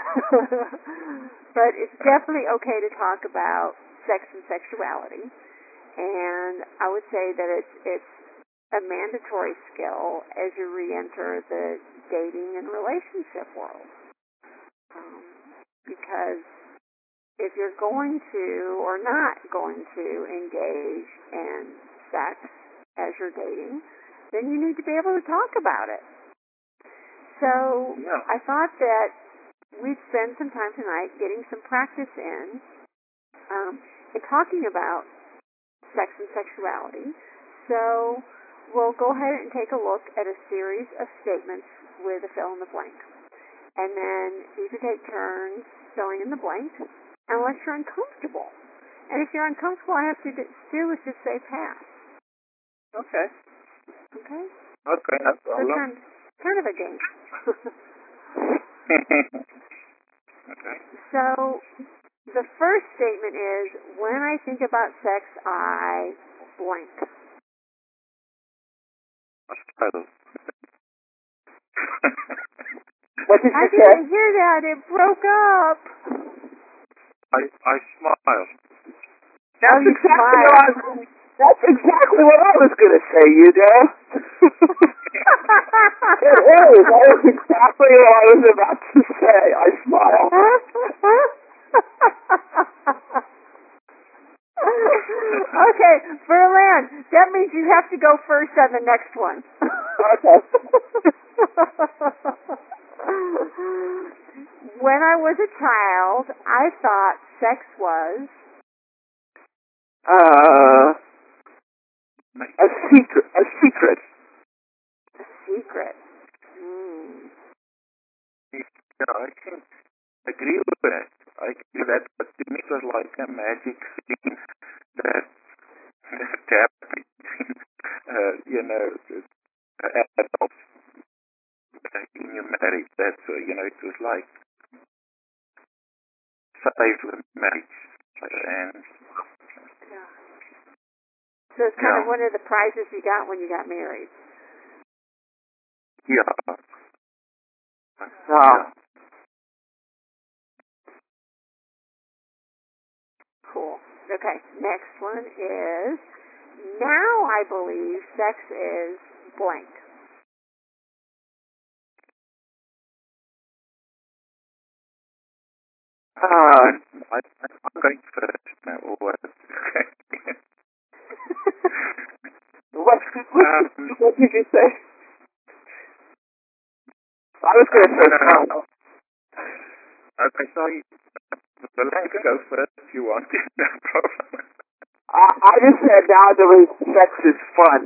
But it's definitely okay to talk about sex and sexuality. And I would say that it's it's a mandatory skill as you re-enter the dating and relationship world. Um, because if you're going to or not going to engage in sex as you're dating, then you need to be able to talk about it. So Yeah. I thought that we'd spend some time tonight getting some practice in um, in talking about sex and sexuality. So we'll go ahead and take a look at a series of statements with a fill in the blank. And then you can take turns filling in the blank unless you're uncomfortable. And if you're uncomfortable, all I have to do is just say pass. Okay. Okay? Okay, no So problem. kind, kind of a game. Okay. So the first statement is, when I think about sex, I blank. Australia. What did I you say? didn't hear that. It broke up. I, I smile. That's Oh, you exactly smile. what I was gonna, that's exactly what I was going to say, you know. It is. That is exactly what I was about to say. I smile. Okay, Verlan, that means you have to go first on the next one. Okay. When I was a child, I thought sex was Uh, a secret. A secret. a secret. Mm. Yeah, I can agree with that. I agree with that, but to me it was like a magic thing that that happened between, uh, you know, adults in your marriage. That's, uh, you know, it was like saved the marriage. And Yeah. So it's kind yeah, of one of the prizes you got when you got married. yeah, Oh. yeah. Cool. Okay, next one is, now I believe sex is blank. Uh, I, I'm going first now. Or what? what, what, um, what did you say? I was going to say no, no, fun. no. Okay, sorry. Well, I can go first if you want to. No problem. I, I just said now the way sex is fun.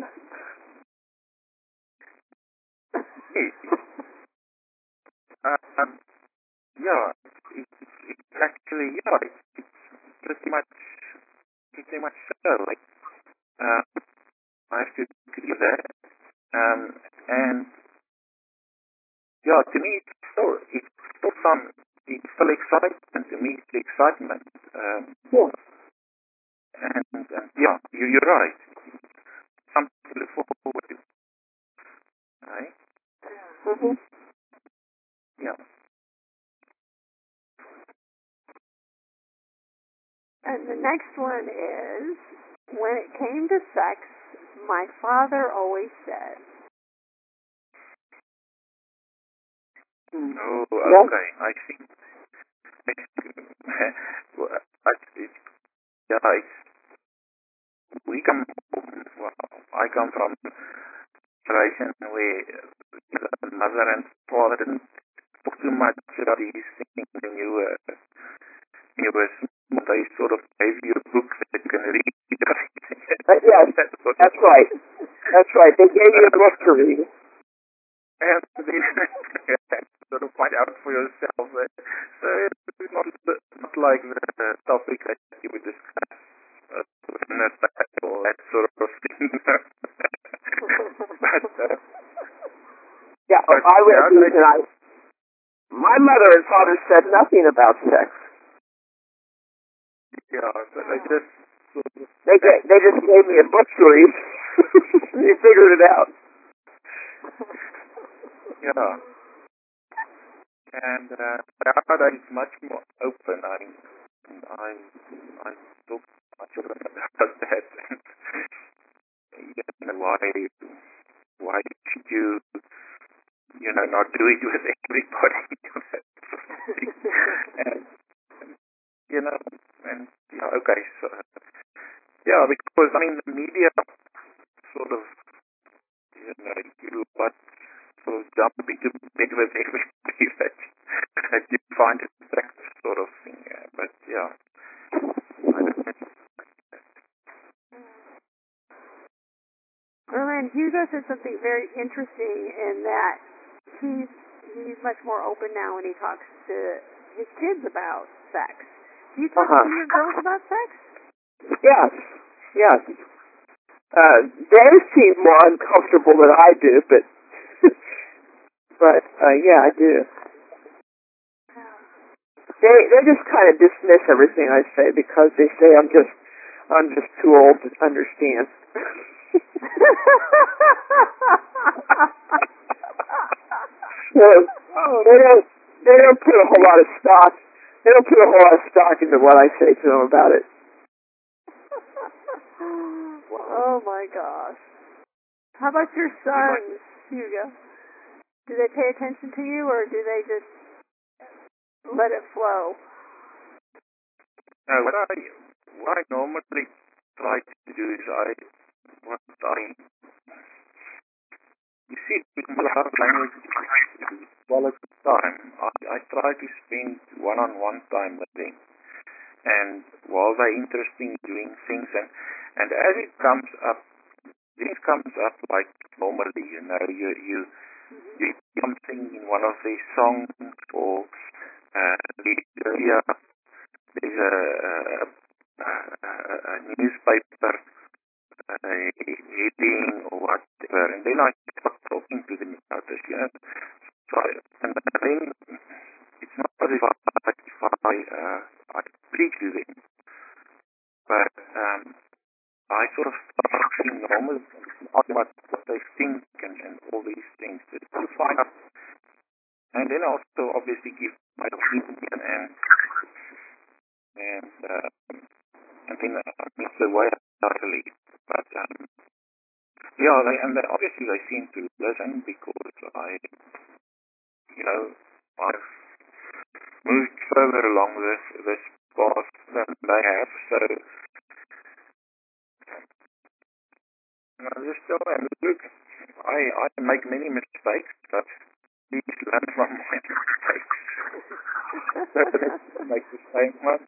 um, yeah, it, it, it's actually, yeah, it's, it's pretty much pretty much so. Like, uh, I have to agree with that. Um, and yeah, to me, it's still it's still some it's still excitement. To me, it's the excitement. Um, Yeah. and, and yeah, you, you're right. Something to look forward to. Right? Mm-hmm. Yeah. And the next one is, when it came to sex, my father always said. Oh, Yeah. okay. I see. Well, I, it, yeah, it's, we come, well, I come from a generation where the mother and father didn't talk too much about these things when you were, when you were small. They sort of gave you a book that you can read. Uh, yes, That sort of that's right. That's right. They gave you a book to read. and then sort of find out for yourself. Uh, so it's not, not like the topic that you would discuss uh, in a or that sort of thing. but, uh, Yeah, but I read yeah, these and I, my mother and father said nothing about sex. yeah, so they just sort of, They ga- they just gave me a book to read. You figured it out. yeah. And uh, nowadays it's much more open. I I I talk much about that. And, you know, why why should you you know not do it with everybody? and, you know, and yeah, okay, so yeah, because I mean the media sort of you know you what sort of jump into bed with everybody that that you find it attractive sort of thing. Yeah. But yeah, I don't know. Erland Hugo said something very interesting in that he's he's much more open now when he talks to his kids about sex. Do you talk Uh-huh. to your girls about sex? Yes, yes. Uh, they seem more uncomfortable than I do, but but uh, yeah, I do. They they just kind of dismiss everything I say because they say I'm just I'm just too old to understand. So, they don't they don't put a whole lot of stock. They don't put a whole lot of stock into what I say to them about it. Oh my gosh. How about your sons, Hugo? Do they pay attention to you, or do they just let it flow? Now, what I what I normally try to do is I what I you see with love language quality time. I, I try to spend one on one time with them. And while they're interested in doing things and and as it comes up things comes up like normally, you know, you you you something in one of their songs or uh yeah, there's a, a, a, a newspaper uh, heading or whatever, and then I start talking to them about this, you know. So, and then it's not as if I, if I, uh, I preach to them, but um, I sort of start being normal about what, what they think and, and all these things to, to find out, and then also obviously give my opinion and and uh, and then uh, it's the way I believe. But um, yeah, they, and they, obviously they seem to listen because I, you know, I've moved further along this this path than they have. So you know, just tell them, look, I I make many mistakes, but please learn from my mistakes. So don't make the same ones.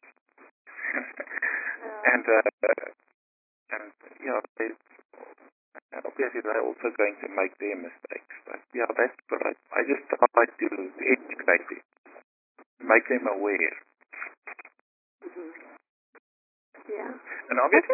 and uh, and you know, they, obviously they're also going to make their mistakes. But yeah, that's right. I just try to educate them, make them aware. Yeah. And obviously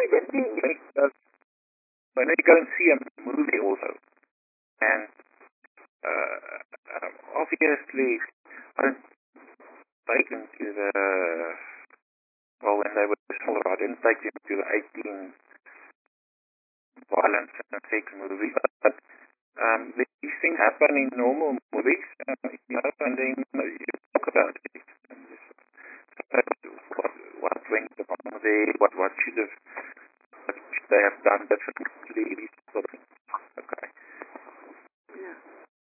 when you go, when you go and see a movie also, and uh, um, obviously, I don't take them to the, well, when they were smaller, I didn't take them to the eighteen violence and sex movies, but um, these things happen in normal movies, uh, you know, and then you talk about it. And just, what, what went wrong there, what, what should have, what should they have done differently, these sort of things. Okay. Yeah.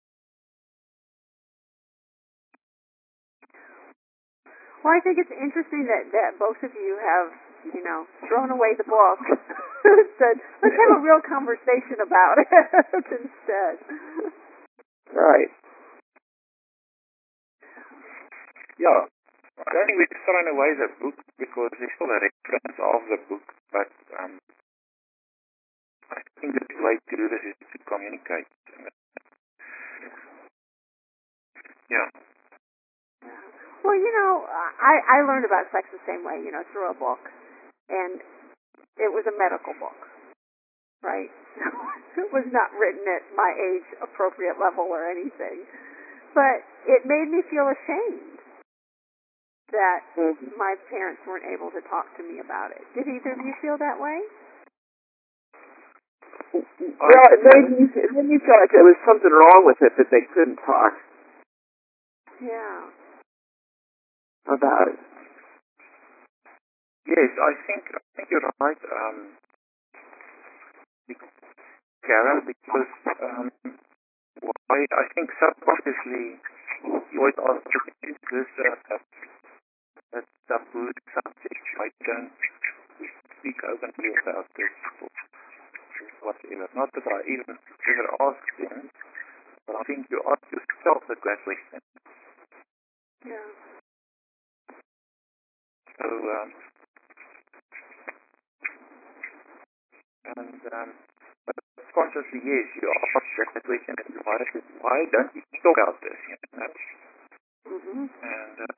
Well, I think it's interesting that, that both of you have, you know, thrown away the book and said, let's have a real conversation about it instead. Right. Yeah. I don't think we've thrown away the book because there's still a reference of the book, but um, I think the way to do this is to communicate. Yeah. Well, you know, I, I learned about sex the same way, you know, through a book. And it was a medical book, right? It was not written at my age appropriate level or anything. But it made me feel ashamed that Mm-hmm. my parents weren't able to talk to me about it. Did either of you feel that way? Well, it made you, it made you feel like there was something wrong with it that they couldn't talk Yeah. about it. Yes, I think I think you're right, um, Karen, because um, why I think subconsciously you always ask, is this a, a, a taboo subject? I don't speak openly about this or whatever. Not that I even ever ask them, but I think you ask yourself the question. Yeah. So, um, and um, but consciously, yes, you ask that question. Why, why don't you talk about this? You know? Mm-hmm. And uh,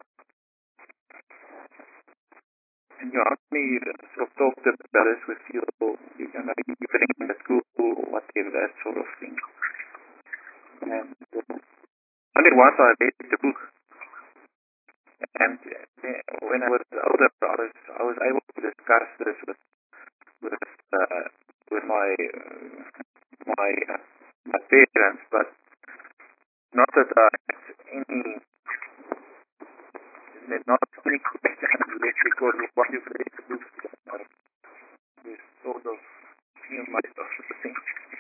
and you ask me uh, sort of talk about this with you, you know, you bring in the school or whatever, that sort of thing. And uh, only once I read the book, and uh, when I was older, I was I was able to discuss this with with uh, with my uh, my uh, my parents, but not that I had any not any questions because of what you've read the book. Uh, this sort of you know, my sort of thing.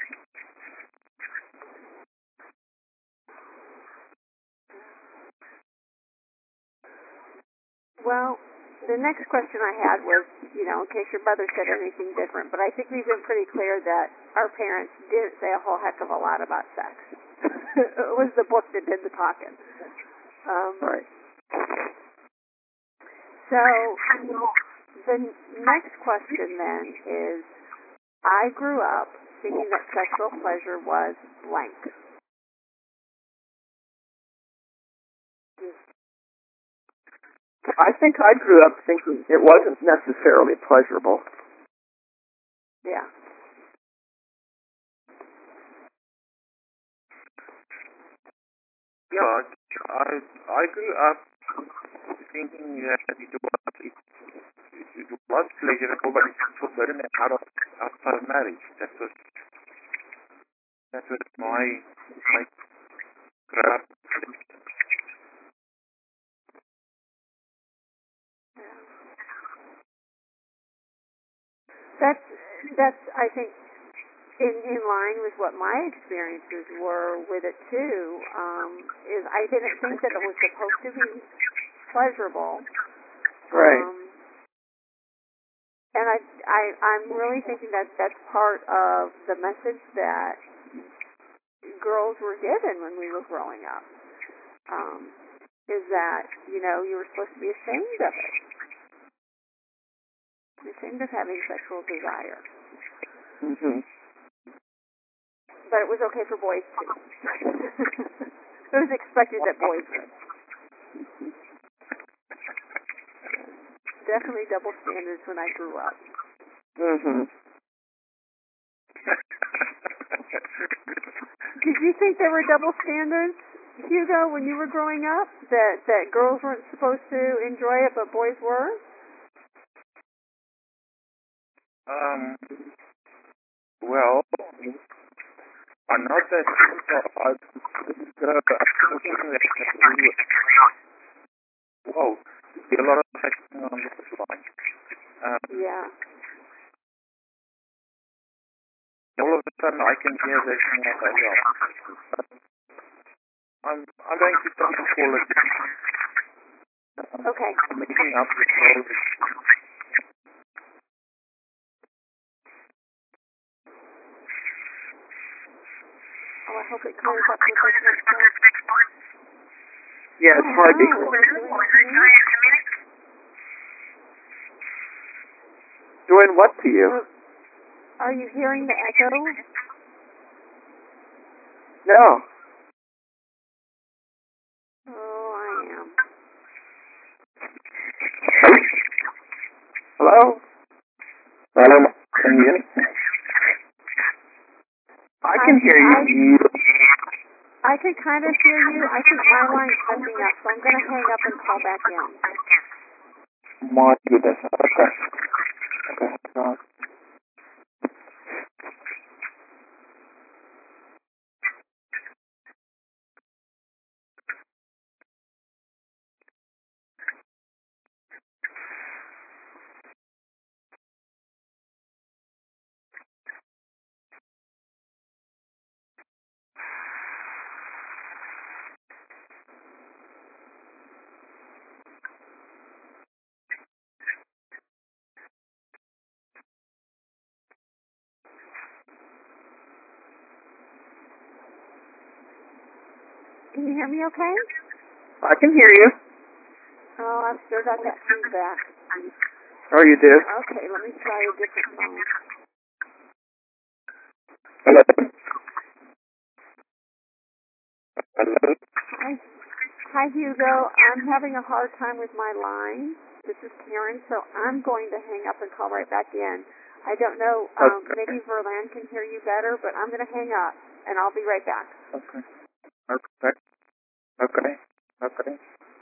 Well, the next question I had was, you know, in case your brother said anything different, but I think we've been pretty clear that our parents didn't say a whole heck of a lot about sex. It was the book that did the talking. Um, Right. So the next question then is, I grew up thinking that sexual pleasure was blank. I think I grew up thinking it wasn't necessarily pleasurable. Yeah. Yeah, I I grew up thinking that it was it, it was pleasurable, but it was forbidden out of outside of marriage. That was that was my my grab. That's that's I think in in line with what my experiences were with it too. Um, is I didn't think that it was supposed to be pleasurable. Right. Um, and I I I'm really thinking that that's part of the message that girls were given when we were growing up. Um, is that you know you were supposed to be ashamed of it, ashamed of having sexual desire. Mhm. But it was okay for boys too. It was expected that boys would. Definitely double standards when I grew up. Mhm. think there were double standards, Hugo, when you were growing up? That that girls weren't supposed to enjoy it, but boys were? Um, well, I'm not that I Whoa, there's a lot of texting on this line. Um, Yeah. all of a sudden I can hear this and that as well. I'm, I'm going to stop the call again. Um, Okay. I'm making up the call. Oh, I hope it clears up with this next one. Yeah, it's hard to Oh, Doing what to you? are you hearing the echo? No. Oh, I am. Hello? Hello, can you hear me? I can hear you. I can kind of hear you. I think my line's messing up, so I'm going to hang up and call back in. My goodness. Okay. Okay. God. Can you hear me okay? I can hear you. Oh, I've still got that feedback. Oh, you do? Okay, let me try a different phone. Hello. Hello. Hi, hi, Hugo. I'm having a hard time with my line. This is Karen, so I'm going to hang up and call right back in. I don't know, um, Okay. maybe Verlan can hear you better, but I'm going to hang up, and I'll be right back. Okay. Okay. Okay. Okay.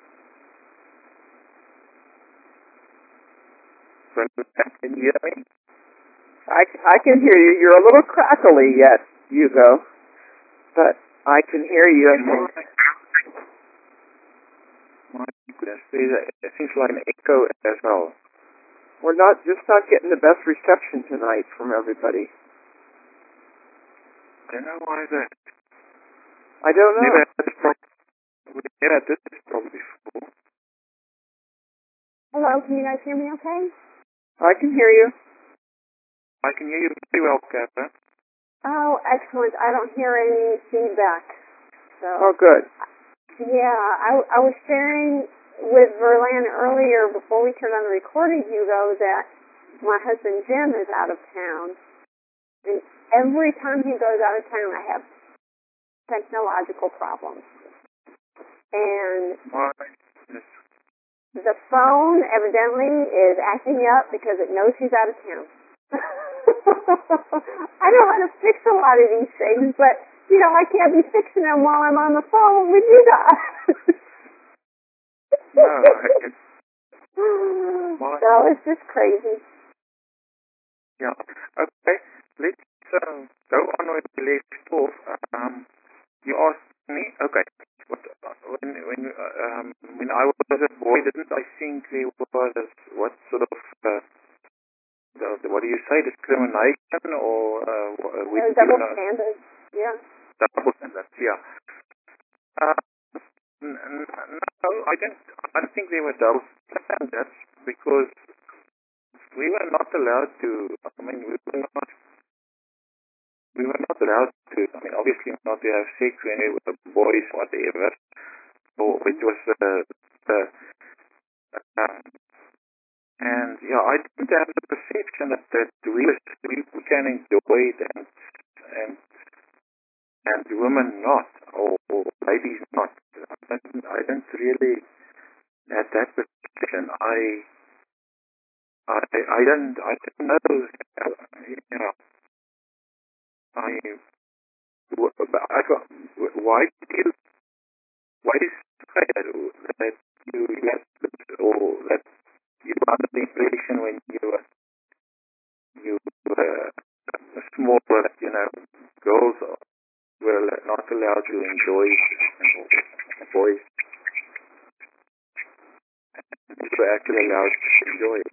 So, can you hear me? I, I can hear you. You're a little crackly yet, Hugo. But I can hear you. My goodness. There's a, it seems like an echo as well. We're not just not getting the best reception tonight from everybody. I don't know why that. I don't know. Never had this problem. We never had this problem before. Hello, can you guys hear me okay? I can hear you. I can hear you very well, Kappa. Oh, excellent. I don't hear any feedback. So, Oh, good. yeah, I, I was sharing with Verlan earlier before we turned on the recording, Hugo, that my husband Jim is out of town. And every time he goes out of town, I have technological problems. And My goodness. the phone evidently is acting up because it knows he's out of town. I know how to fix a lot of these things, but, you know, I can't be fixing them while I'm on the phone with you guys. No, I, So it's just crazy. yeah. Okay. Let's uh, go on with the left off. Um, you asked me. Okay. What, when when uh, um when I was a boy, didn't I think there was what sort of uh, the, the, what do you say, discrimination or uh, we Uh, double standards. Yeah. double standards? Yeah. Uh, n- n- no, I don't. I don't think they were double standards because we were not allowed to. I mean, we were not. We were not allowed to. I mean, obviously not to have sex when we were boys, whatever. Or it was uh, uh, uh, and yeah, I didn't have the perception that, that we we we can enjoy it and and and women not or, or ladies not. I didn't, I didn't really have that perception. I I I didn't. I didn't know. Uh, you know, I wh- I got, why do you, why do you say that, that you get, or that you are under the impression when you were, you were smaller, that, you know, girls were not allowed to enjoy, and boys were actually allowed to enjoy it.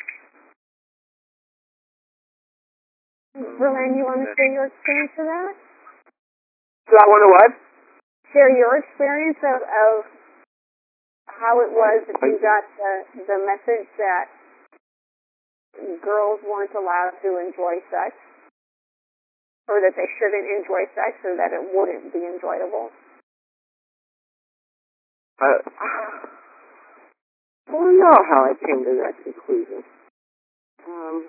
Verlaine, you want to share your experience of that? Do I want to what? Share your experience of, of how it was that you got the, the message that girls weren't allowed to enjoy sex, or that they shouldn't enjoy sex, or that it wouldn't be enjoyable. Uh, I don't know how I came to that conclusion. Um,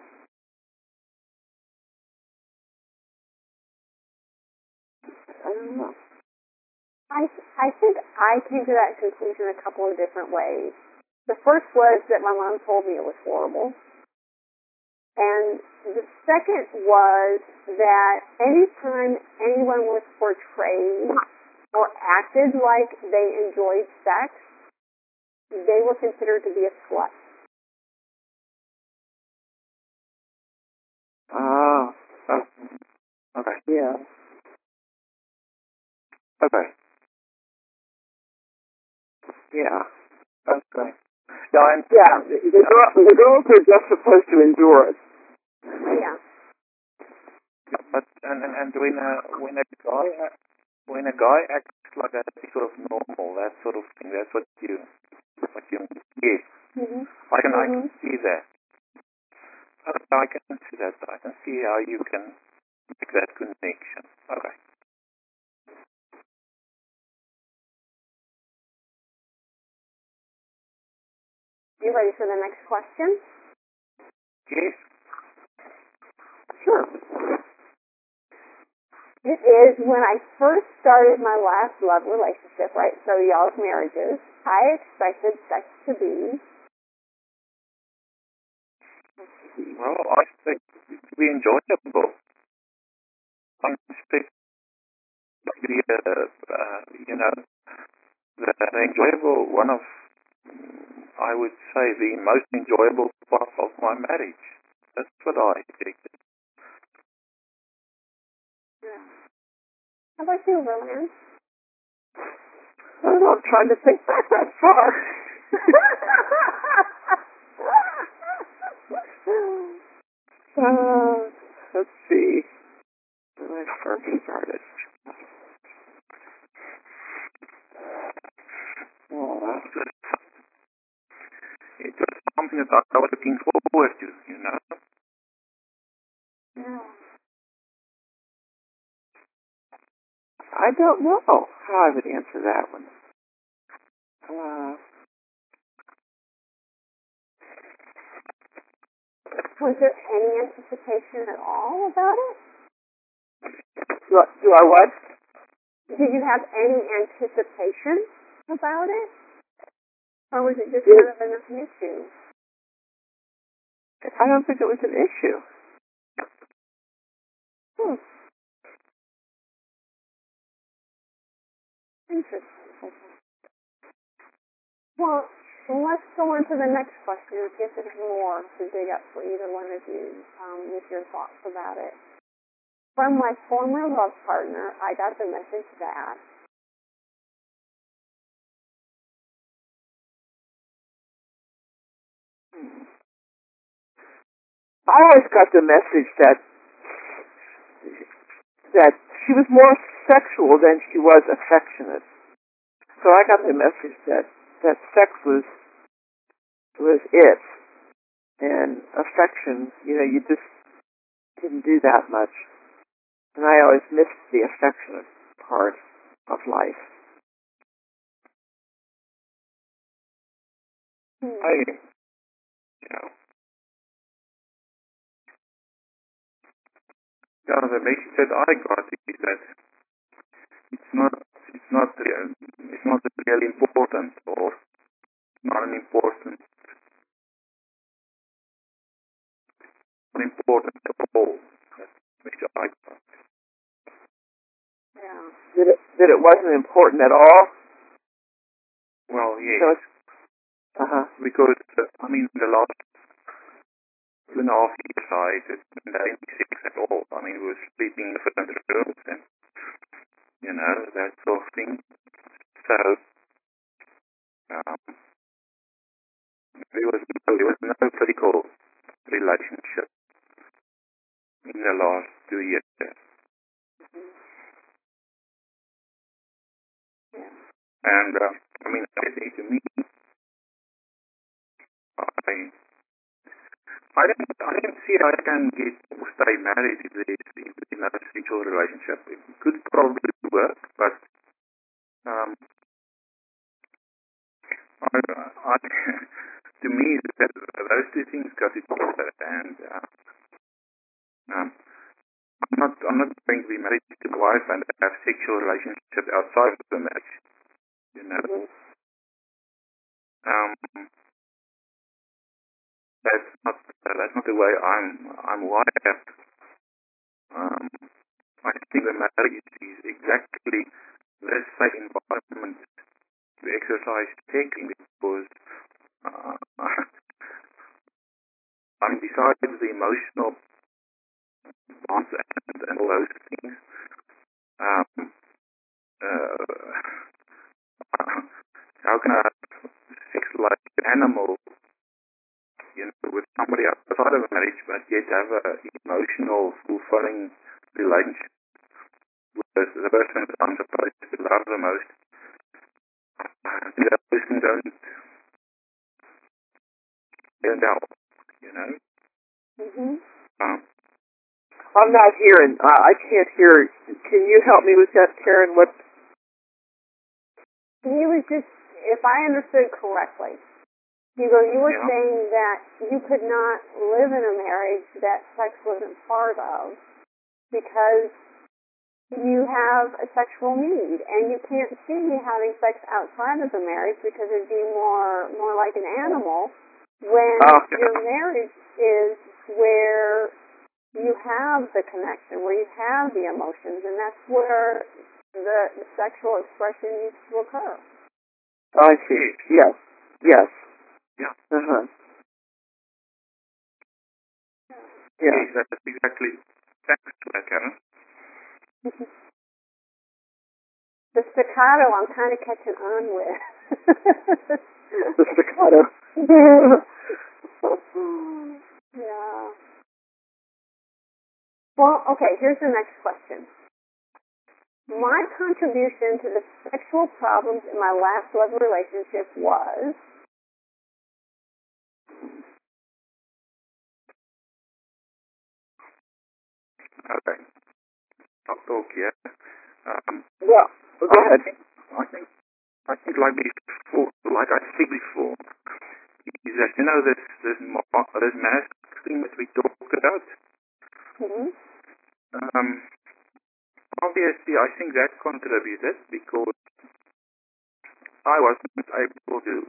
I don't know. I I think I came to that conclusion a couple of different ways. The first was that my mom told me it was horrible. And the second was that anytime anyone was portrayed or acted like they enjoyed sex, they were considered to be a slut. Ah, Oh, okay, yeah. okay, Yeah. okay. Yeah, and Yeah, the, the, girl, the girls are just supposed to endure it. Yeah. but and and, and when a when a guy act- when a guy acts like that, it's sort of normal, that sort of thing. That's what you what you yes. Mm-hmm. I can I Mm-hmm. can see that. I can see that. I can see how you can make that connection. Okay. You ready for the next question? Yes. Sure. It is when I first started my last love relationship, right? So y'all's marriages, I expected sex to be Well, I expect it to be enjoyable. I expect it to be, uh, uh, you know, the, the enjoyable one of, I would say, the most enjoyable part of my marriage. That's what I expected. Yeah. How about you, Verlaine? I don't know, I'm trying to think back that far. uh, let's see. When I first started. Oh, It was something that I was looking forward to, you know. Yeah. I don't know how I would answer that one. Uh, Was there any anticipation at all about it? do, I, do I what? Did you have any anticipation about it? Or was it just Yes. kind of an issue? I don't think it was an issue. Hmm. Interesting. Well, let's go on to the next question and see if there's more to dig up for either one of you um, with your thoughts about it. From my former love partner, I got the message that I always got the message that that she was more sexual than she was affectionate. So I got the message that that sex was was it, and affection, you know, you just didn't do that much. And I always missed the affectionate part of life. hmm. I, you know, yeah, the message that I got is that it's not, it's not, real, it's not really important, or not an important, not important at all. That's the message I got. that it wasn't important at all? Well, yes. So it's, uh-huh. Because, uh, I mean, the last two and a half years I didn't have any sex at all. I mean, we were sleeping in different rooms and, you know, that sort of thing. So, um, there was no, there was no physical relationship in the last two years. And, uh, I mean, obviously to me, I, I don't, I don't see how I can get or stay married if there's, if there's no sexual relationship. It could probably work, but, um, I, I, to me, that, those two things go together, and, uh, um, I'm not, I'm not going to be married to my wife and have sexual relationships outside of the marriage, you know. Um, that's not, uh, that's not the way I'm, I'm wired. Um, I think the marriage is exactly this safe environment to exercise taking, because, uh, I mean, besides the emotional bonds and, and all those things, um, uh, how can I have sex like an animal, you know, with somebody outside of a marriage, but yet have a emotional, fulfilling relationship with the person that I'm supposed to love the most? Uh, that person don't end out, you know? Mm-hmm. Um, I'm not hearing. Uh, I can't hear. Can you help me with that, Karen? What? He was just, if I understood correctly, Hugo, you were yeah. saying that you could not live in a marriage that sex wasn't part of because you have a sexual need, and you can't see having sex outside of the marriage because it'd be more more like an animal, when Oh. your marriage is where you have the connection, where you have the emotions, and that's where the, the sexual expression needs to occur. Oh, I see. Yes. Yes. Yeah. Uh-huh. Yeah. Yeah. Yes, that's exactly. Thanks for that, Karen. The staccato I'm kind of catching on with. The staccato. Yeah. Well, okay, here's the next question. My contribution to the sexual problems in my last love relationship was... Okay. I'll talk here. Um, Yeah. Go I ahead. think, I think, I think like before, like I said before, is that, you know, this, this, this mask thing that we talked about? Mm-hmm. Um, obviously, I think that contributed because I wasn't able to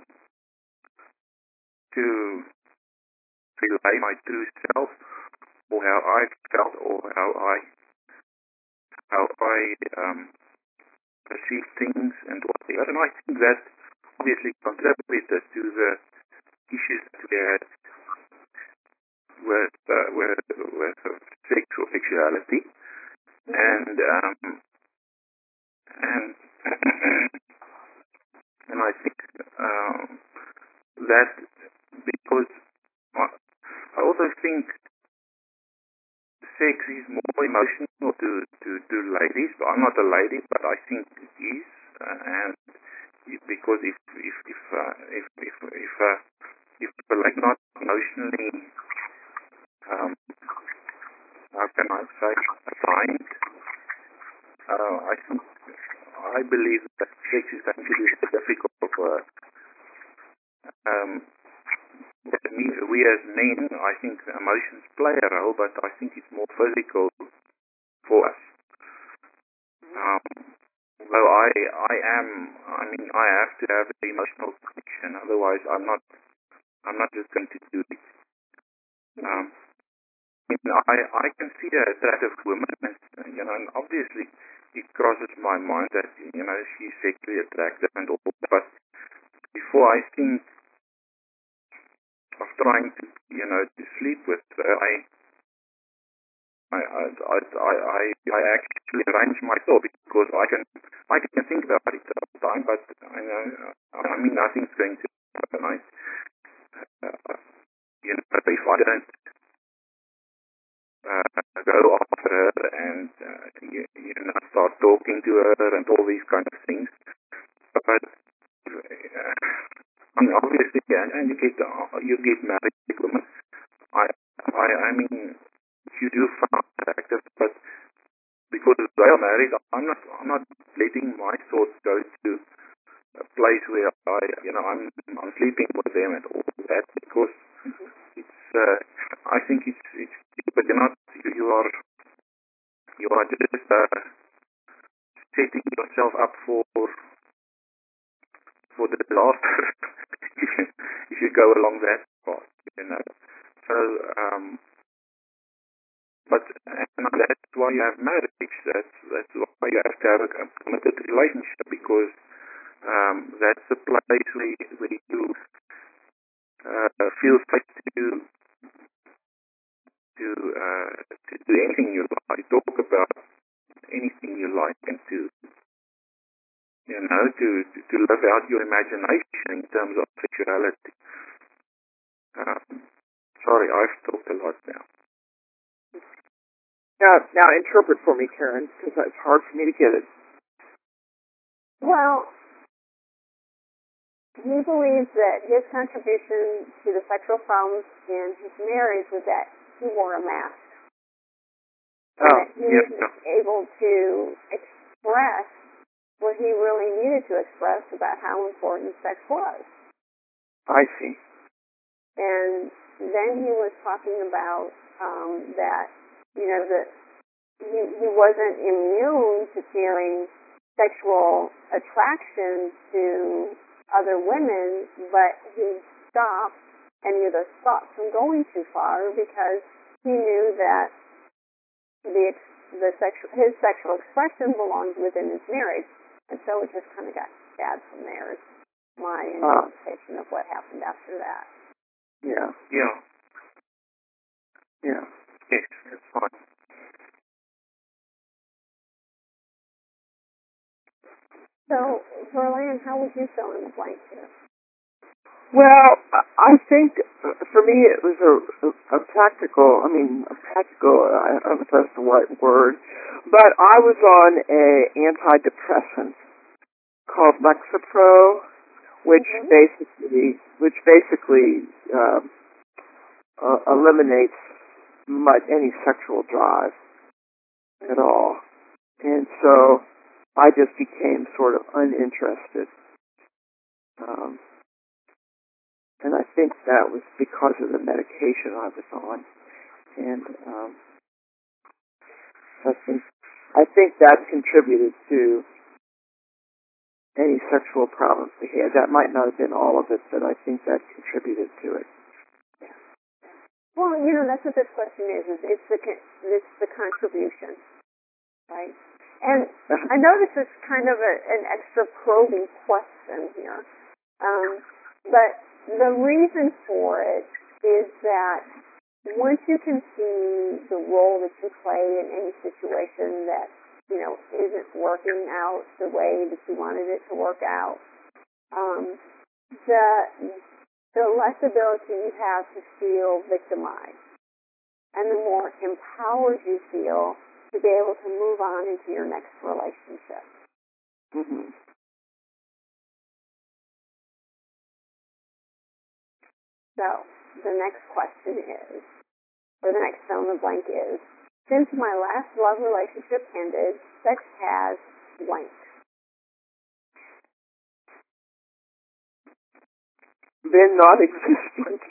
to relay my true self, or how I felt, or how I how I um, perceive things and whatever. And I think that obviously contributed to the issues that we had with uh, with with sex or sexuality, and um, and and I think um, that because I I also think sex is more emotional to, to, to ladies. I'm not a lady, but I think it is, uh, and it, because if if if uh, if if if, uh, if a lady not emotionally, um, how can I say, aligned, uh, I think I believe that sex is going to be difficult for her. Um, we, we as men, I think emotions play a role, but I think it's more physical for us. Um, though I, I am, I mean, I have to have the emotional connection. Otherwise, I'm not, I'm not just going to do it. Um, I, mean, I, I can see a attractive woman, and, you know, and obviously, it crosses my mind that, you know, she's sexually attractive and all, but before I think of trying to, you know, to sleep with her, I, I, I, I, I, I actually arrange my thought because I can, I can think about it all the time, but I know, I mean, nothing's going to happen. I, uh, you know, if I don't uh, go after her and, uh, you, you know, start talking to her and all these kind of things, but, uh, I mean, obviously, yeah, and you get, uh, you get married women. I, I, I mean, you do find attractive, but because they are married, I'm not, I'm not letting my thoughts go to a place where I, you know, I'm, I'm sleeping with them and all that because it's, uh, I think it's, it's, but you're not, you, you are, you are just uh, setting yourself up for, for the disaster if you, if you go along that path, you know. So, um, but and that's why you have marriage. That's that's why you have to have a committed relationship because um, that's the place where, where you uh, feel safe to to uh, to do anything you like, talk about anything you like, and to you know to to live out your imagination in terms of sexuality. Um, sorry, I've talked a lot now. Now, now interpret for me, Karen, because it's hard for me to get it. Well, he believes that his contribution to the sexual problems in his marriage was that he wore a mask. And Oh, that he yeah. was able to express what he really needed to express about how important sex was. I see. And then he was talking about um, that, you know, that he, he wasn't immune to feeling sexual attraction to other women, but he stopped any of those thoughts from going too far because he knew that the the sexual his sexual expression belonged within his marriage, and so it just kind of got bad from there. Is my interpretation uh, of what happened after that. Yeah. Yeah. Yeah. Yes, that's fine. So, Verlaine, how would you fill in the blank here? Well, I think for me it was a, a, a practical, I mean, a practical, I don't know if that's the right word, but I was on a antidepressant called Lexapro, which mm-hmm. basically, which basically uh, uh, eliminates much, any sexual drive at all. And so I just became sort of uninterested. Um, And I think that was because of the medication I was on. And um, I think I think that contributed to any sexual problems he had. That might not have been all of it, but I think that contributed to it. Well, you know, that's what this question is. is it's the it's the contribution, right? And I know this is kind of a, an extra probing question here, um, but the reason for it is that once you can see the role that you play in any situation that, you know, isn't working out the way that you wanted it to work out, um, the, the less ability you have to feel victimized, and the more empowered you feel to be able to move on into your next relationship. Mm-hmm. So, the next question is, or the next fill in the blank is, since my last love relationship ended, sex has blank. Been non-existent.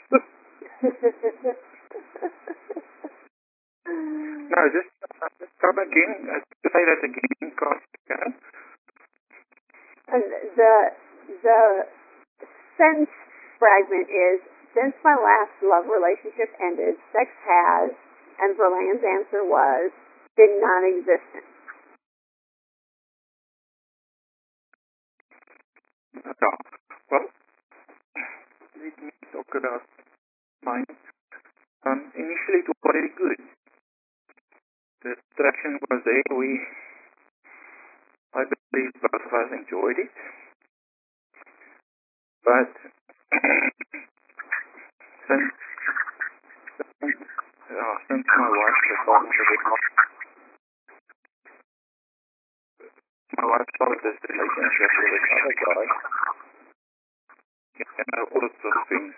No, just, uh, just come again. Uh, say that again, Karen. And the, the sentence fragment is, since my last love relationship ended, sex has, and Verlaine's answer was, been non-existent. Yeah. Well, let me talk about mine. Um, initially, it was very good. The traction was there. We, I believe, both of us enjoyed it. But since, since, uh, since my wife started this, my wife started this relationship with this other guy, you know, all sorts of things.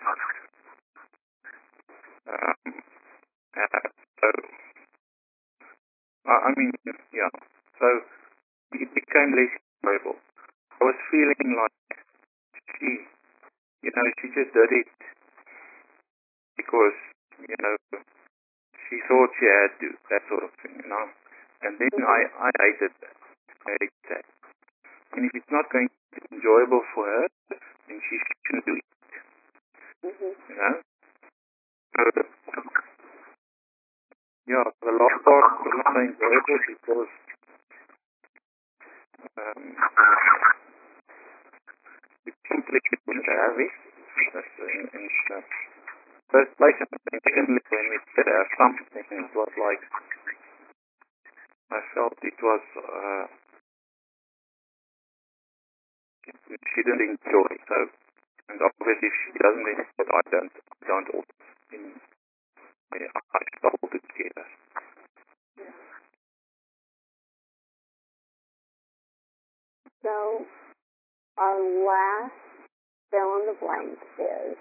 Um, uh, so, uh, I mean, yeah. So it became less enjoyable. I was feeling like she, you know, she just did it because, you know, she thought she had to, that sort of thing, you know. And then I, I hated that. I hated that. And if it's not going to be enjoyable for her, then she shouldn't do it, Mm-hmm. you know. So, yeah, the last part was not so enjoyable because um, we simply couldn't have it. That's in, in the first place. And secondly, when we did have something, it was like, I felt it was, uh, she didn't enjoy it. So, and obviously if she doesn't enjoy it, I don't, I don't also. In, I, I stop altogether. So our last fill in the blank is,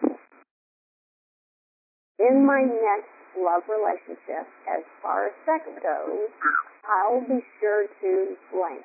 in my next love relationship, as far as sex goes, I'll be sure to blank.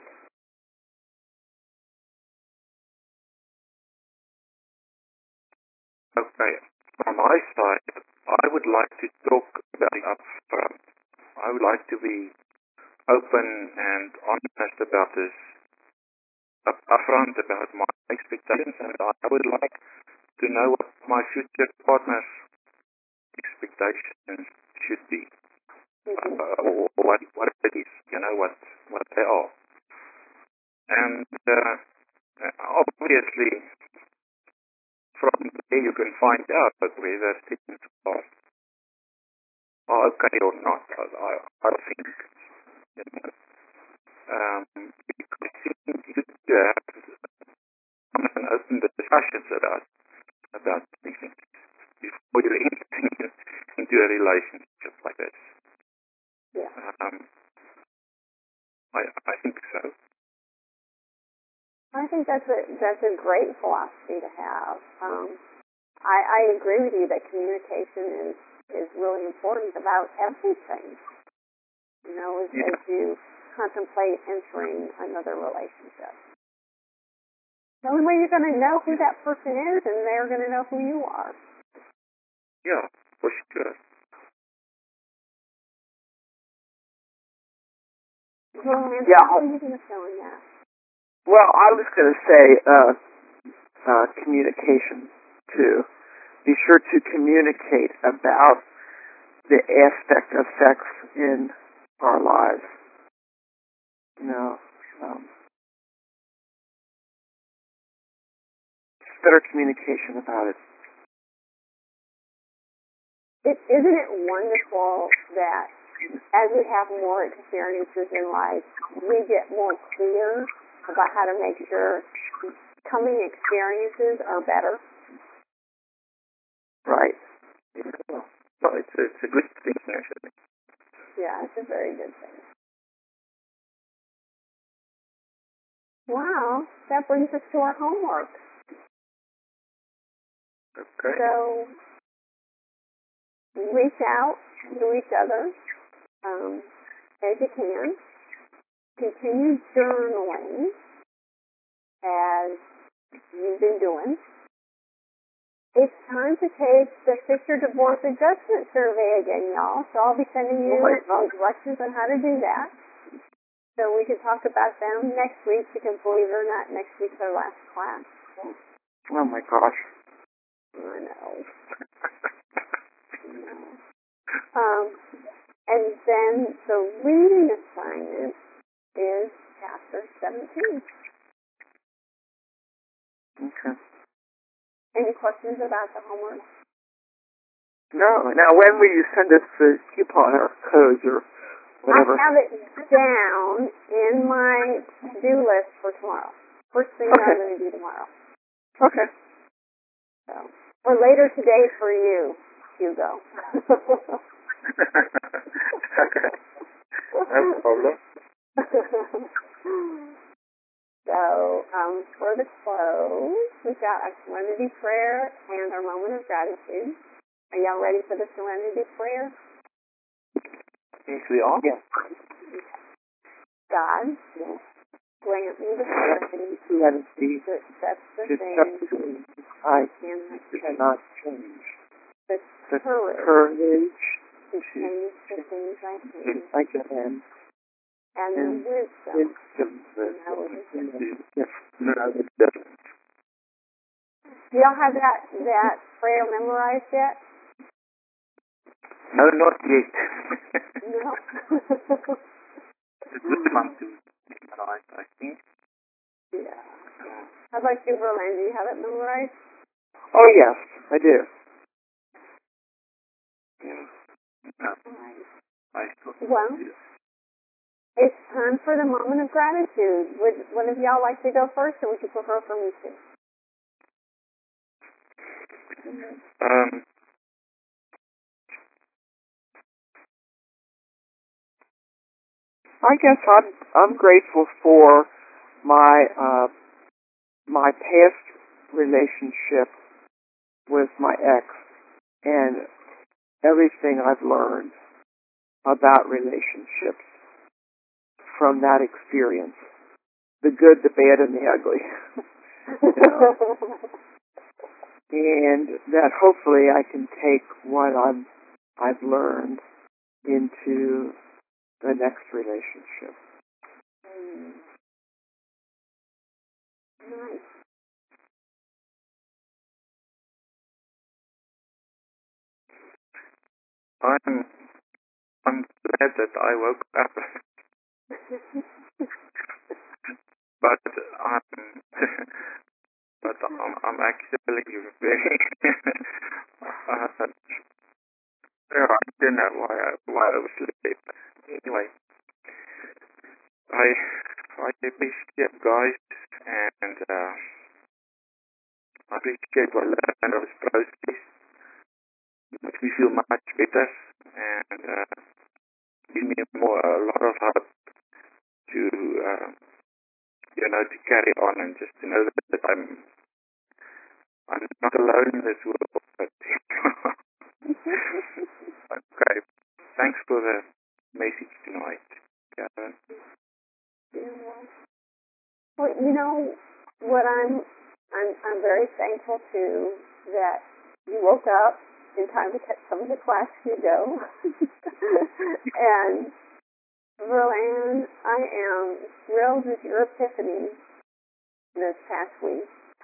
Okay. On my side, I would like to talk about it up front. I would like to be open and honest about this, up, upfront about my expectations, and I would like to know what my future partner's expectations should be, Mm-hmm. uh, or what what it is, you know, what what they are. And uh, obviously, from there you can find out whether things are, are okay or not. I, I, I think, you know, um, because you need to have an open discussions about about these things before you enter into a relationship like this. Yeah. Um, I I think so. I think that's a that's a great philosophy to have. Um, I, I agree with you that communication is is really important about everything. You know, as, Yeah. as you contemplate entering another relationship. The only way you're going to know who that person is, and they're going to know who you are. Yeah, for sure. Well, Yeah. how are you going to fill in that? Well, I was going to say uh, uh, communication too. Be sure to communicate about the aspect of sex in our lives. You know, um, better communication about it. It, isn't it wonderful that as we have more experiences in life, we get more clear about how to make sure coming experiences are better? Right. Yeah. Well, it's a, it's a good thing actually. Yeah, it's a very good thing. Wow, that brings us to our homework. Okay. So reach out to each other um, as you can. Continue journaling as you've been doing. It's time to take the Fisher Divorce Adjustment Survey again, y'all. So I'll be sending you Oh instructions on how to do that. So we can talk about them next week because, believe it or not, next week's our last class. Oh my gosh. I know. I know. Um, and then the reading assignment is chapter seventeen. Okay. Any questions about the homework? No. Now, when will you send us the coupon or codes or whatever? I have it down in my to-do list for tomorrow. First thing Okay. that I'm going to do tomorrow. Okay. So, or later today for you, Hugo. Okay. No problem. So, um, for the close, we've got a serenity prayer and our moment of gratitude. Are y'all ready for the serenity prayer? Yes, we are. Yes. God, grant me the serenity Serenity to accept the to things things I cannot cannot change. the The courage courage to change the things I can, I can, and the and wisdom wisdom to know the difference. Yes. No, it's different. Do y'all have that, that prayer memorized yet? No, not yet. No. It's this month to memorize, I think. Yeah. How about you, Verlaine? Do you have it memorized? Oh, yes, I do. Yeah. No, Right. I still Well, do. it's time for the moment of gratitude. Would one of y'all like to go first, or would you prefer for me to? Um, I guess I'm I'm grateful for my uh, my past relationship with my ex and everything I've learned about relationships from that experience. The good, the bad, and the ugly. And that hopefully I can take what I'm, I've learned into the next relationship. Mm. Nice. I'm, I'm glad that I woke up, but I'm, but I'm, I'm actually very, uh, yeah, I don't know why I, why I was late. Anyway, I, I appreciate guys, and, uh, I appreciate what I learned of this process. It makes me feel much better, and, uh, gives me more, a lot of hope to, uh, you know, to carry on and just to know that, that I'm, I'm not alone in this world. But okay, thanks for the message tonight, Catherine. Well, you know what I'm, I'm, I'm very thankful to that you woke up in time to catch some of the class you go. And Verlaine, I am thrilled with your epiphany this past week.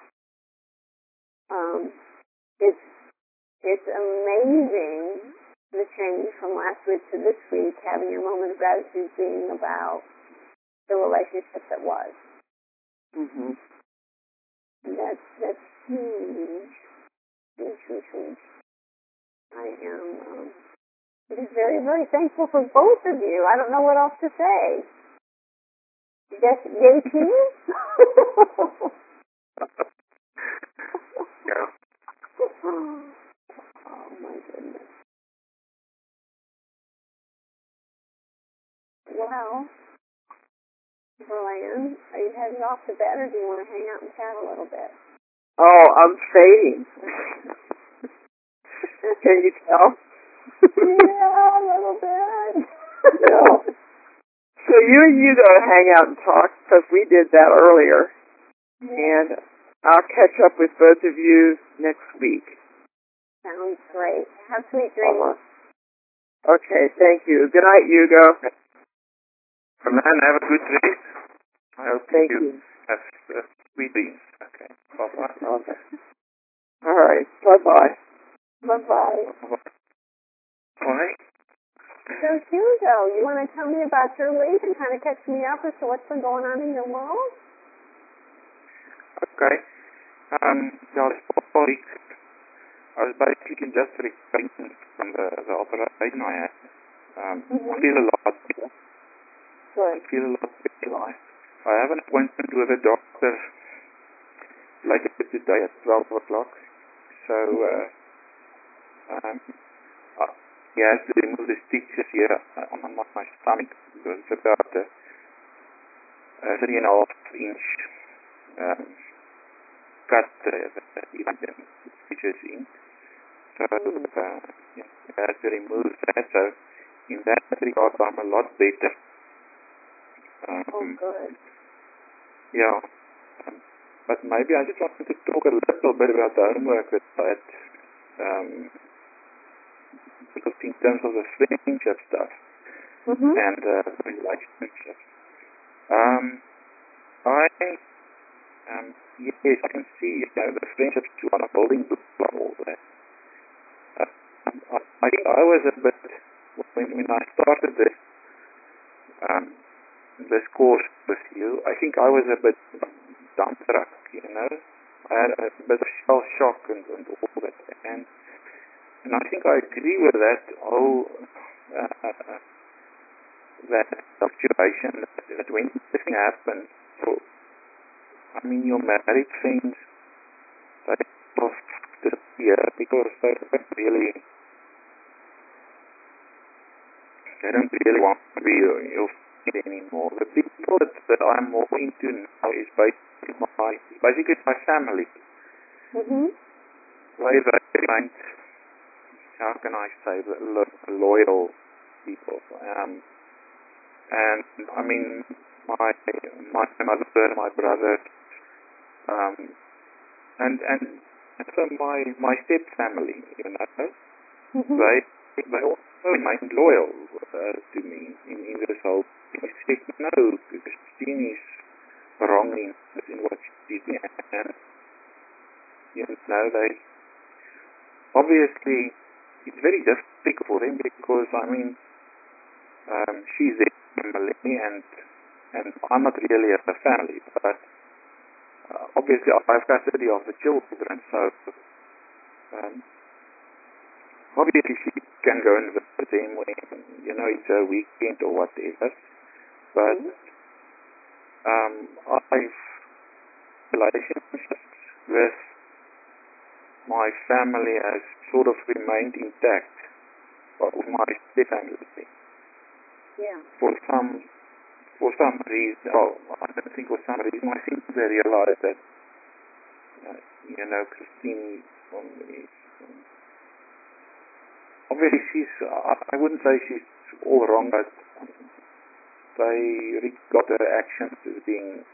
Um, it's it's amazing the change from last week to this week, having your moment of gratitude being about the relationship that was. Mm-hmm. And that's that's huge, huge, huge, huge. I am um, very, very thankful for both of you. I don't know what else to say. Yes, yay to you. Yeah. Oh my goodness. Well, Verlaine, are you headed off to bed, or do you want to hang out and chat a little bit? Oh, I'm fading. Can you tell? Yeah, a little bit. Yeah. So you and you go hang out and talk, because we did that earlier. And I'll catch up with both of you next week. Sounds great. Have sweet dreams. Uh-huh. Okay, thank you. Good night, Hugo. From then, have a good day. I hope Thank you, you. have uh, sweet dreams. Okay. Bye-bye. Okay. All right. Bye-bye. Bye-bye. Bye. So, Hugo, you want to tell me about your week and kind of catch me up as to what's been going on in your world? Okay. Um, yeah, this past week, I was basically just recovering from the, the operation I had. Um, Mm-hmm. I feel a lot better. Right. I feel a lot better. I, I have an appointment with a doctor later today at twelve o'clock. So, uh, um, uh, he has to remove the stitches here uh, on my, my stomach. It's about a, a three and a half inch um, cut uh, that he put the stitches in. So, uh, yeah, he has to remove that. So, in that regard, I'm a lot better. Um, Oh, good. Yeah. Um, but maybe I just wanted to talk a little bit about the homework that I had, um, because in terms of the friendship stuff Mm-hmm. and uh, relationships. Um, I, um, yes, I can see, you know, the friendships you are building block all that. Uh, I, I think I was a bit, when, when I started this, um, this course with you, I think I was a bit dumbstruck, you know. I had a bit of shell shock and, and all that. And, and I think I agree with that whole, uh, that situation, that, that when this thing happens, so, I mean, your married friends, they sort of disappear because they don't really, they don't really want to be your, your friend anymore. The people that, that I'm more into now is basically my, basically my family. Mm-hmm. They remain, how can I say, lo- loyal people. Um, and I mean, my my mother, my brother, um, and and and so my my step family, you know, Mm-hmm. they they also remain loyal uh, to me in, in this whole. I said no, Christine is wrong in, in what she did, and you know they obviously it's very difficult for them because I mean um, she's their family and and I'm not really a family, but uh, obviously I've custody of the children, so um, obviously she can go and visit them when you know it's a weekend or whatever. But um, I've relationships with my family has sort of remained intact, but with my step family. Yeah. For some for some reason, oh, I don't think for some reason, I think they realize that, uh, you know, Christine um, is, um, obviously she's, uh, I wouldn't say she's all wrong, but um, they regard her actions as being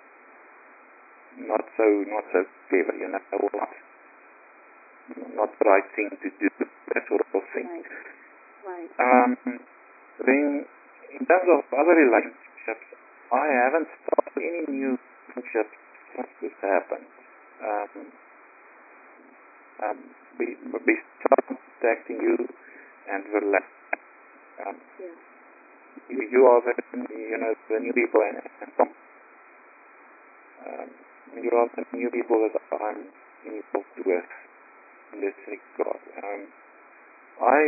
not so, not so clever, you know, not, not the right thing to do, that sort of thing. Right. Right. Um, then, in terms of other relationships, I haven't started any new friendships since this happened. Um, um, we, we started contacting you and we're like, um, Yeah. you, you are the, you know, the new people and, and some, um, you are the new people that I'm involved with in this regard. Um, I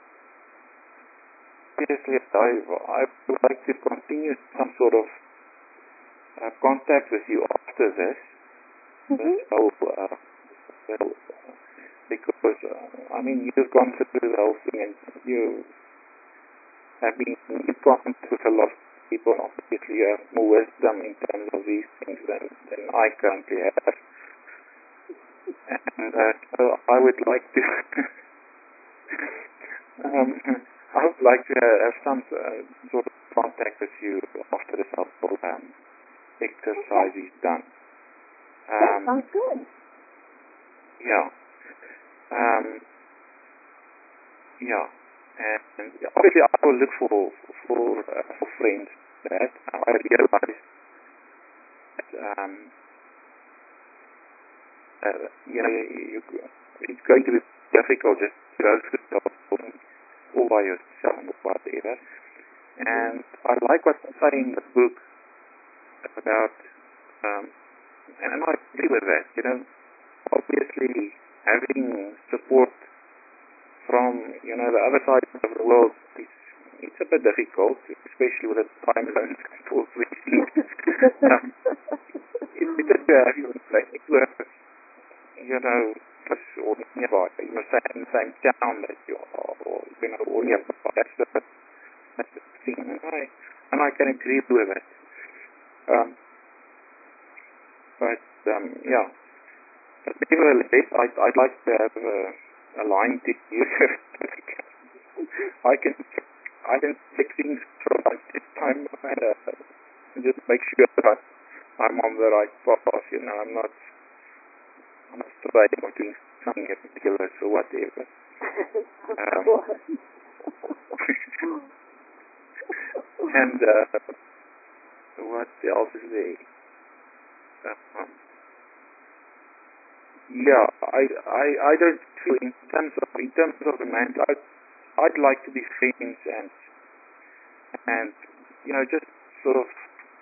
Seriously, I, I would like to continue some sort of uh, contact with you after this. Mm-hmm. So, uh, so, uh, because, uh, I mean, you've gone through the whole thing and you have been in contact with a lot of people. Obviously, you have more wisdom in terms of these things than, than I currently have. And uh, so I would like to... um, I would like to uh, have some uh, sort of contact with you after this whole um, exercise is done. That Um, sounds good. yeah. Um, yeah. And, and obviously I will look for for uh, for friends that I realize that um, uh, you know you, it's going to be difficult just to go through the whole thing all by yourself or whatever. And I like what you say in the book about, um, and I agree with that, you know, obviously having support from, you know, the other side of the world, it's, it's a bit difficult, especially with the time zones for things. um, it's better to have you like, you know, close or nearby, you must say in the same town that you are, or, you know, or nearby. That's the, that's the thing, and I, and I can agree with it. Um, but, um, yeah. But nevertheless, I'd, I'd like to have a, a line to you. I can I can check things from time to time and uh, just make sure that I'm on the right path. You know, I'm not I'm not straying or doing something ridiculous or whatever. Um, and uh, what else is there? Um, Yeah, I, I, I don't feel in terms of in terms of romance. I, I'd like to be friends and and you know just sort of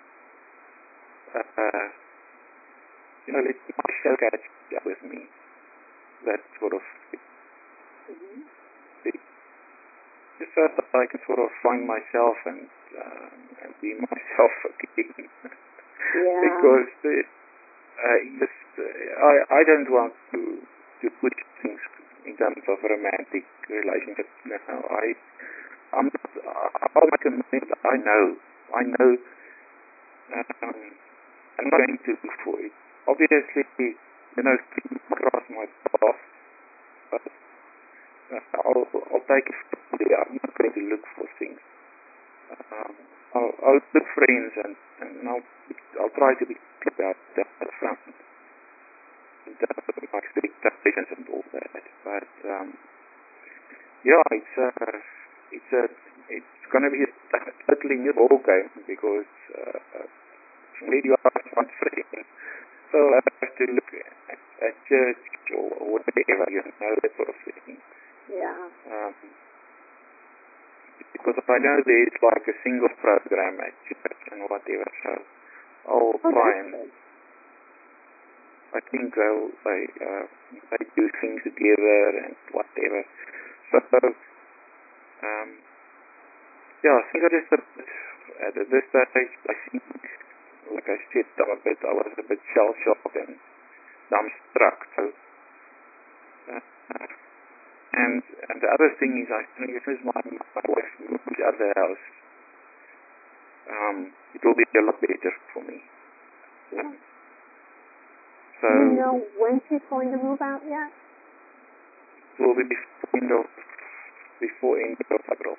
uh, you know let my shell catch up with me. That sort of Mm-hmm. it, just so that I can sort of find myself and uh, and be myself again. Yeah. Because the, uh, just uh, I I don't want to to push things in terms of romantic relationships now. I I'm not, I'll make a mistake. I know I know um, I'm not going to look for it. Obviously, you know, things cross my path, but uh, I'll I'll take it slowly. I'm not going to look for things. Um, I'll, I'll look friends and, and I'll I'll try to be clear about that front. In terms of my expectations and all that, but um, yeah, it's a, it's a, it's going to be a totally new ball game because uh, maybe you are one friend, so I have to look at, at church or whatever, you know, that sort of thing. Yeah. Um, because I know there's like a single program at church and whatever, so I'll Oh, try that's and. good. I think they'll they uh, they do things together and whatever. So um, yeah, I think I just a bit, at this stage I think, like I said, I'm a bit I was a bit shell shocked and dumbstruck. So uh, and and the other thing is I think as soon as my my wife moves out of the house, um, it will be a lot better for me. Yeah. So Do you know when she's going to move out yet? it will be before end of before end of April.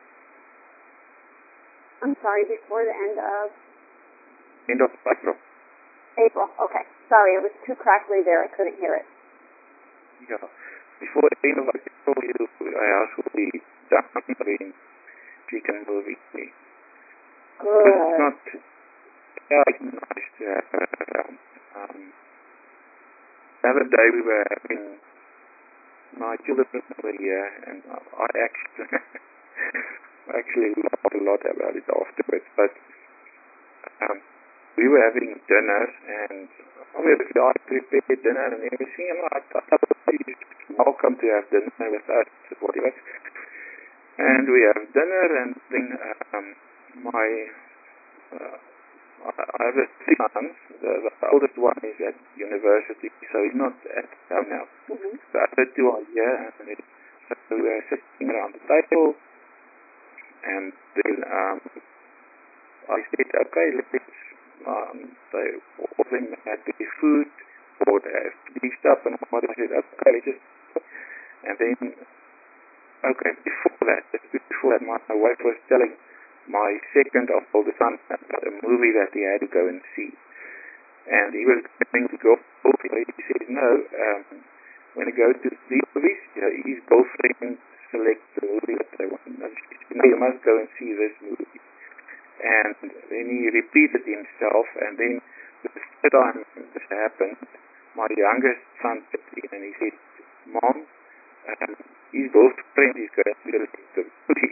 I'm sorry, before the end of End of April. April. Okay. Sorry, it was too crackly there. I couldn't hear it. Yeah. Before the end of April, I house will be done. I mean, she can move it. Good. It's not. Yeah, it's nice to have. Um, um, the other day we were having my children were here, and I actually actually laughed a lot about it afterwards. But um, we were having dinner, and obviously I prepared dinner and everything, and I thought you're welcome to have dinner with us, whatever. And we have dinner, and then um, my uh, I have a three sons. The, the oldest one is at university, so he's not at home now. Mm-hmm. The other two are here, and they, so we are sitting around the table, and then um, I said, okay, let's, um, they all of them had their food, or they have dished up, and what I said, okay, let's just, and then, okay, before that, before that, my, my wife was telling my second oldest son about a movie that he had to go and see. And he was going to go, he said, no, um, when I go to the movies, you know, his girlfriend selects the movie that they want. And she said, no, you must go and see this movie. And then he repeated himself, and then the third time this happened, my youngest son stepped in and he said, Mom, um, his girlfriend is going to select the movie.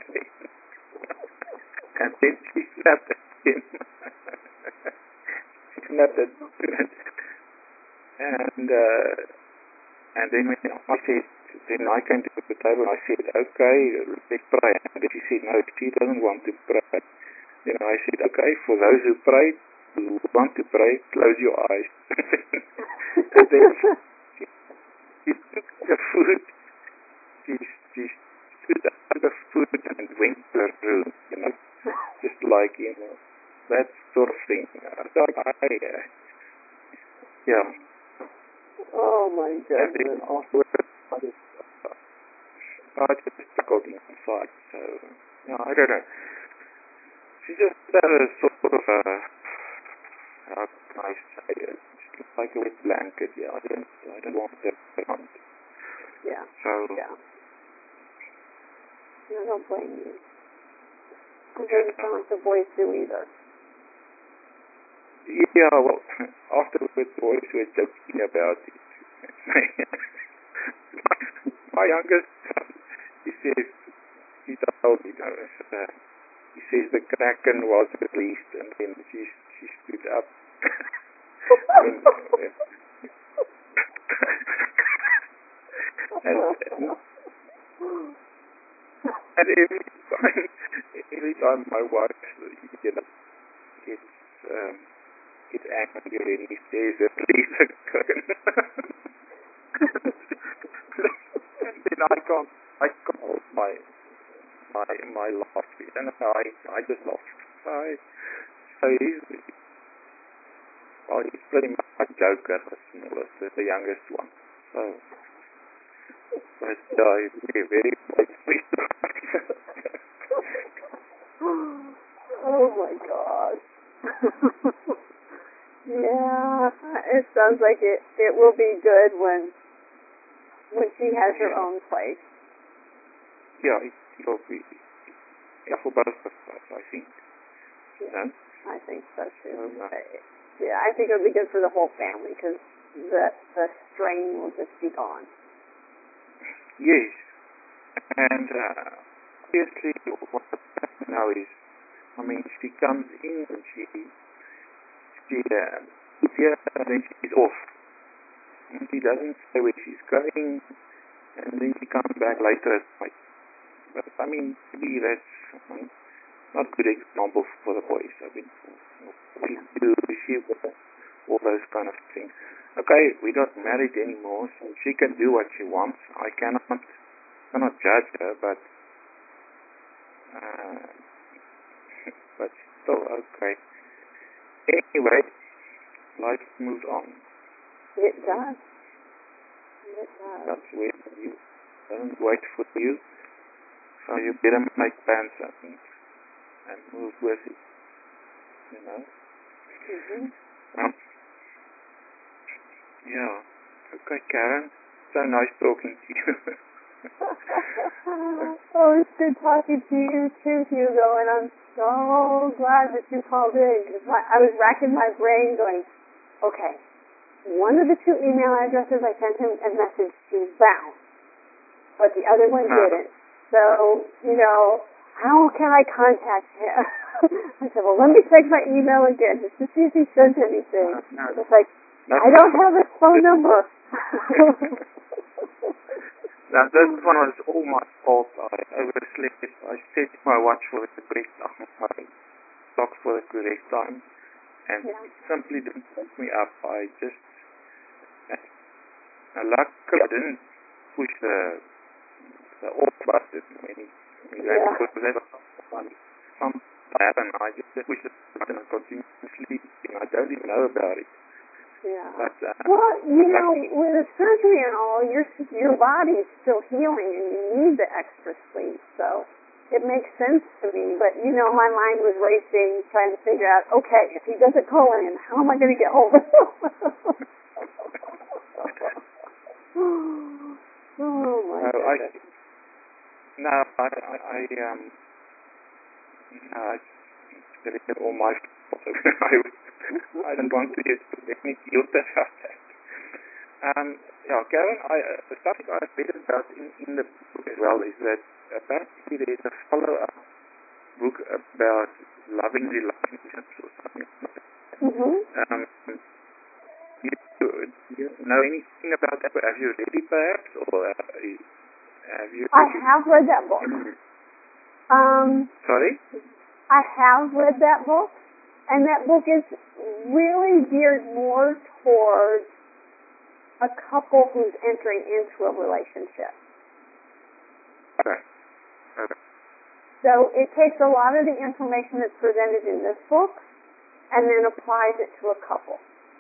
And then she slapped at him. She slapped at him. and uh, and then when I said, then I came to the table and I said, okay, let's pray. And she said, no, she doesn't want to pray. Then I said, okay, for those who pray, who want to pray, close your eyes. And then she, she took the food, she, she stood up the food and went to her room, you know, just like, you know, that sort of thing. I thought, I, uh, yeah. Oh my And then goodness. afterwards, I just, uh, I just struggled inside. So, you know, I don't know. She just had a sort of a, how can I say it? Just like a wet blanket. Yeah, I don't, I don't want that around. Yeah. So, Yeah. No, I don't blame you. It doesn't sound like the boys do either. yeah, well, afterwards the boys were joking about it. my, my youngest son, he says, he told me, you know, uh, he says the kraken was released and then she, she stood up. and, and, and, and every time, every time my wife, you know, gets, um, gets angry and he says, release the kraken. And then I can't, I can't hold my, my, my laugh. And I, I just laugh. I, so he's, well, he's pretty much a joker, the smallest, the, the youngest one. So, but uh, he's very, very sweet. Oh my gosh. Yeah, it sounds like it, it will be good when when she has her Yeah. own place. Yeah, it, it'll be, yeah, for both of us, I think. Yeah, No? I think so too. Uh, I- Yeah, I think it'll be good for the whole family because the the strain will just be gone. Yes. And uh, obviously what happens now is, I mean, she comes in and she, she uh, is here and then she's off. And she doesn't say where she's going and then she comes back later at night. But I mean, maybe that's um, not a good example for the boys. I mean, we do, she will, all those kind of things. Okay, we're not married anymore, so she can do what she wants. I cannot, cannot judge her, but uh, but still okay. Anyway, life moves on. It does. It does. That's where you doesn't wait for you, so you better make plans and and move with it. You know. Mm-hmm. Um, yeah. Okay, Karen. So nice talking to you. Oh, it's good talking to you too, Hugo, and I'm so glad that you called in because I was racking my brain going, okay, one of the two email addresses I sent him a message to bounced, but the other one Uh, didn't. So, you know, how can I contact him? I said, well, let me check my email again just to see if he sent anything. Uh, no. It's like, no. I don't have his phone number. Now, this one was all my fault. I overslept. I set my watch for the correct time, my clock for the correct time, and Yeah. it simply didn't wake me up. I just, uh, luckily I didn't push the, the off button when he, when he Yeah. because that's something happened. I just pushed the button and continued sleeping. I don't even know about it. Yeah. But, uh, Well, you know, lucky. with the surgery and all, your your body is still healing, and you need the extra sleep. So it makes sense to me. But you know, my mind was racing, trying to figure out, okay, if he doesn't call in, how am I going to get hold of him? Oh my No, I, goodness. no, I, I, I um, no, I did all my fault. I, I don't want to get any guilt about that. Um, yeah, Karen, I, uh, the stuff I read about in, in the book as well is that apparently there is a follow-up book about loving relationships or something like that. Mhm. Um, you you, do you know anything about that? Have you read it perhaps, or uh, have you? I have read that book. Um, Sorry? I have read that book, and that book is really geared more towards a couple who's entering into a relationship. Okay. Okay. So it takes a lot of the information that's presented in this book and then applies it to a couple.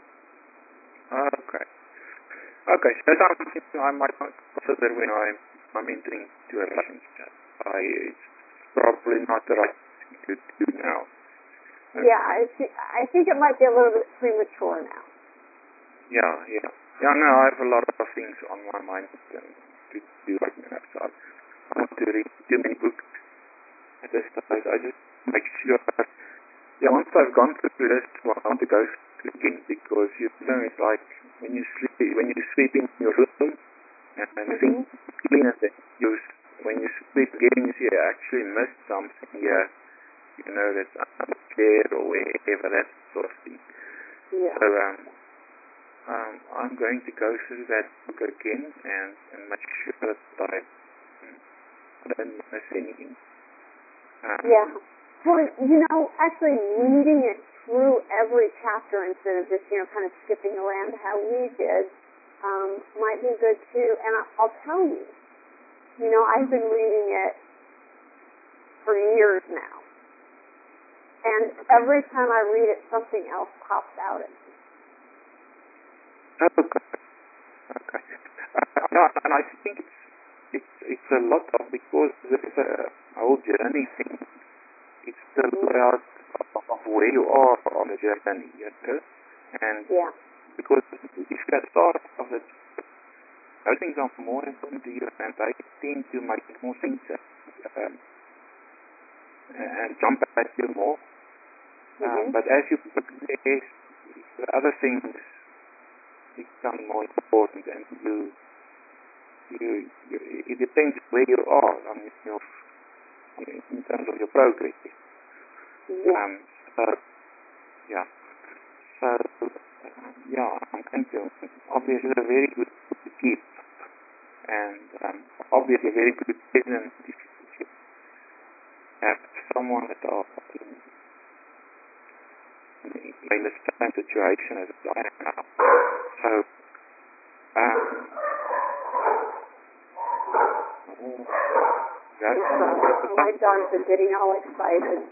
Okay. Okay. So that's something I might not consider when I'm, I'm entering into a relationship. I, it's probably not the right thing to do now. Okay. Yeah, I, th- I think it might be a little bit premature now. Yeah, yeah. Yeah, no, I have a lot of things on my mind to do right now. So I want to read too many books at this stage. I just make sure that, yeah, once I've gone through this, well, I want to go through again, because you know, it's like when you sleep, when you sleep in your room and you think clean it, you, when you sleep again, you see you actually missed something. Yeah, you know, that's under the bed or wherever, that sort of thing. Yeah. So um, um, I'm going to go through that book again and, and make sure that I, I don't miss anything. Um, Yeah. Well, you know, actually reading it through every chapter instead of just, you know, kind of skipping around how we did um, might be good too. And I- I'll tell you, you know, I've been reading it for years now. And every time I read it, something else pops out at me. Okay. Okay. Uh, yeah, and I think it's it's it's a lot of, because this is a whole journey thing. It's still about of where you are on the journey, you know? And Yeah. because if you get started of it, those things are more important to you, and they tend to make more sense um, and jump at you more. Um, Mm-hmm. but as you progress, the other things become more important, and you, you, you it depends where you are on your, in terms of your progress. Yeah. Um, so, yeah. So, uh, yeah, I'm going to, obviously a very good to keep, and um, obviously a very good present if you have someone that are in, in the same situation as I am now. So, um, that's Uh, my dogs are getting all excited.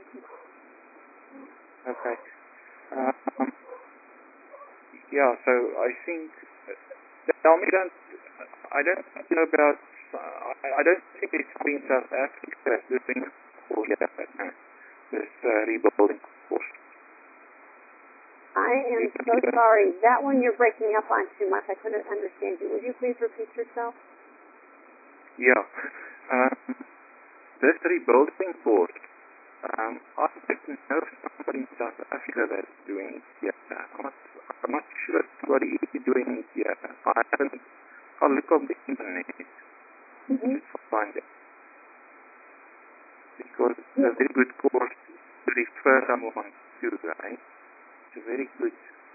okay. Um, yeah, so I think, tell me, don't, I don't know about, uh, I, I don't think it's in South Africa that's doing for yeah, uh, this uh, rebuilding course. I am so sorry. That one you're breaking up on too much. I couldn't understand you. Would you please repeat yourself? Yeah. Um, this rebuilding course, um, I don't know somebody in South Africa that's doing it. Yeah, I'm not, I'm not sure what he is doing it. Yeah, I haven't, I'll look on the internet Mm-hmm. to find it. Because it's a very good course to refer someone to, right? It's a very good.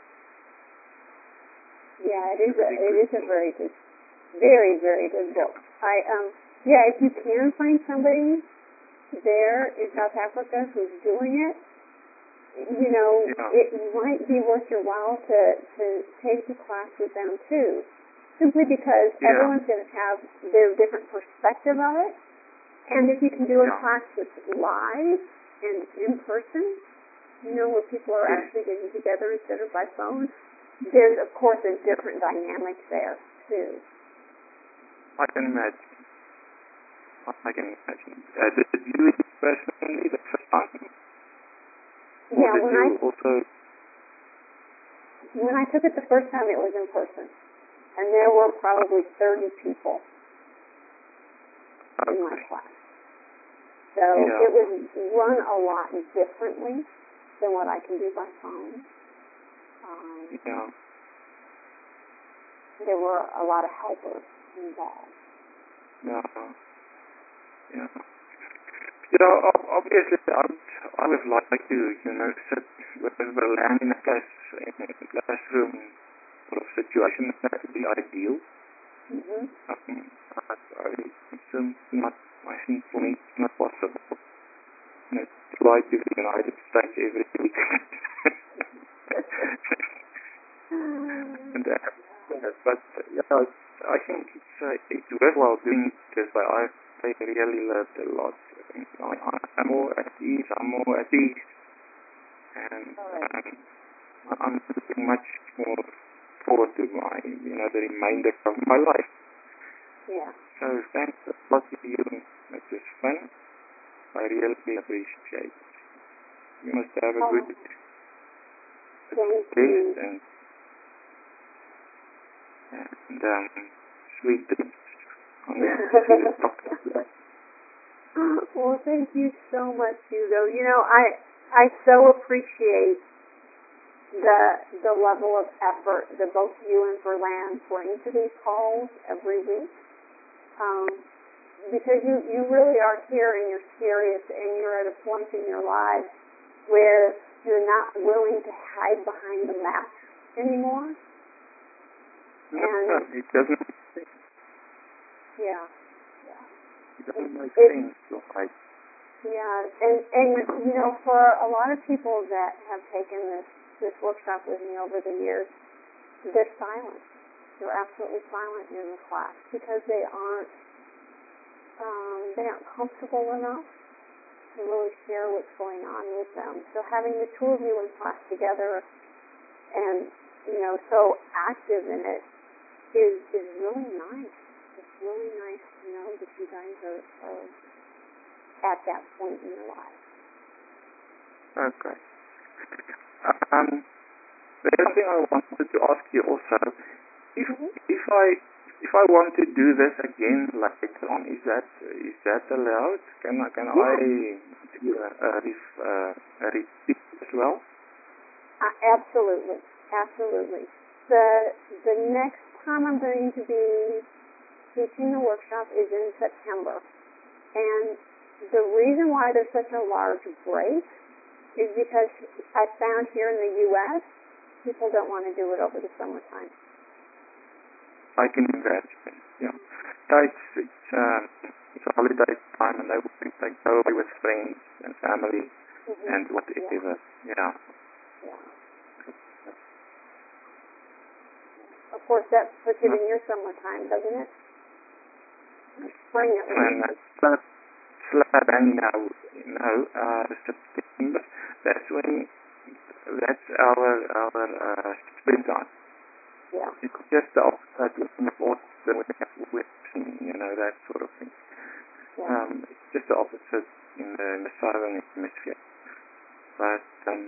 Yeah, it is. A, it is a very good, very very good book. I um yeah, if you can find somebody there in South Africa who's doing it, you know, Yeah. it might be worth your while to to take the class with them too. Simply because Yeah. everyone's going to have their different perspective of it, and if you can do a Yeah. class that's live and in person, you know, where people are Yes. actually getting together instead of by phone, there's, of course, a different dynamic there, too. I can imagine. I can imagine. Uh, did you do it personally the first time? Or Yeah, did when you I also... when I took it the first time, it was in person, and there were probably thirty people Okay. in my class. So Yeah. it was run a lot differently than what I can do by phone. Um, Yeah. there were a lot of helpers involved. Yeah. Yeah. Yeah, ob- obviously, I would, I would like to, you know, sit with a lamb in a class, in a classroom sort of situation that would be ideal. Mm-hmm. Um, I, I, it's um, not, I think for me it's not possible. You know, to fly to the United States every week. and, uh, yeah, but yeah, it's, I think it's uh, it's worthwhile doing it because I I really learned a lot. I, I'm more at ease. I'm more at ease, and um, I'm looking much more forward to my, you know, the remainder of my life. Yeah. So thanks a lot to you. It was fun. I really appreciate it. You must have a Oh, good thank day you. and, and um, sweet dreams. On the, to the doctor. Well, thank you so much, Hugo. You know, I I so appreciate the the level of effort that both you and Verlan bring to these calls every week. Um, because you, you really are here and you're serious and you're at a point in your life where you're not willing to hide behind the mask anymore. No, And no, it doesn't make sense. Yeah. It doesn't make It, sense. Like, yeah, and, and you know, for a lot of people that have taken this, this workshop with me over the years, they're silent. They're absolutely silent in the class because they aren't um, they aren't comfortable enough to really share what's going on with them. So having the two of you in class together and, you know, so active in it is is really nice. It's really nice to know that you guys are, are at that point in your life. okay. Um, there's something I wanted to ask you also. If Mm-hmm. if I if I want to do this again later on, is that is that allowed? Can I can Yeah. I do a, a, ref, uh, a repeat as well? Uh, absolutely, absolutely. The the next time I'm going to be teaching the workshop is in September, and the reason why there's such a large break is because I found here in the U S people don't want to do it over the summertime. I can imagine. Yeah, yeah it's it's um, it's a holiday time, and they will they go away with friends and family Mm-hmm. and whatever. Yeah. yeah. Yeah. Of course, that puts it in your summertime, doesn't it? Spring at And least. slab, slab and now, now, uh, September, that's when, that's our, our, uh, springtime. Yeah. It's just the opposite in the autumn, we have whipping, you know, that sort of thing. Yeah. Um, it's just the opposite in the, in the southern hemisphere. But, um,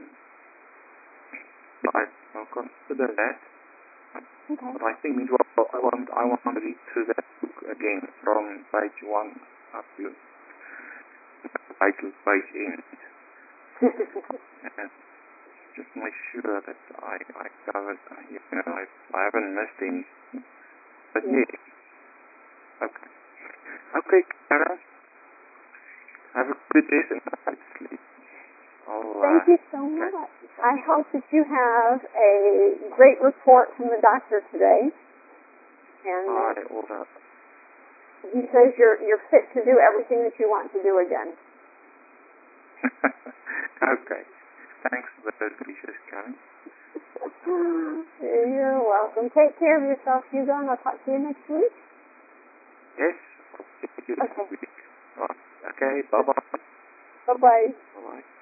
I, I'll consider that. Okay. But I think, well, I want, I want to read through that book again from page one up to page, page end. And just make sure that I, I covered, uh, you know, I, I haven't missed anything. But Yeah. yeah. Okay. Okay, Karen. Have a good day and night sleep. I'll, Thank uh, you so much. I hope that you have a great report from the doctor today, and I that will, uh, he says you're you're fit to do everything that you want to do again. okay. Thanks for those wishes, Karen. You're welcome. Take care of yourself, Hugo, and I'll talk to you next week. Yes, I'll see you next Okay. week. Right. Okay, bye-bye. Bye-bye. Bye-bye.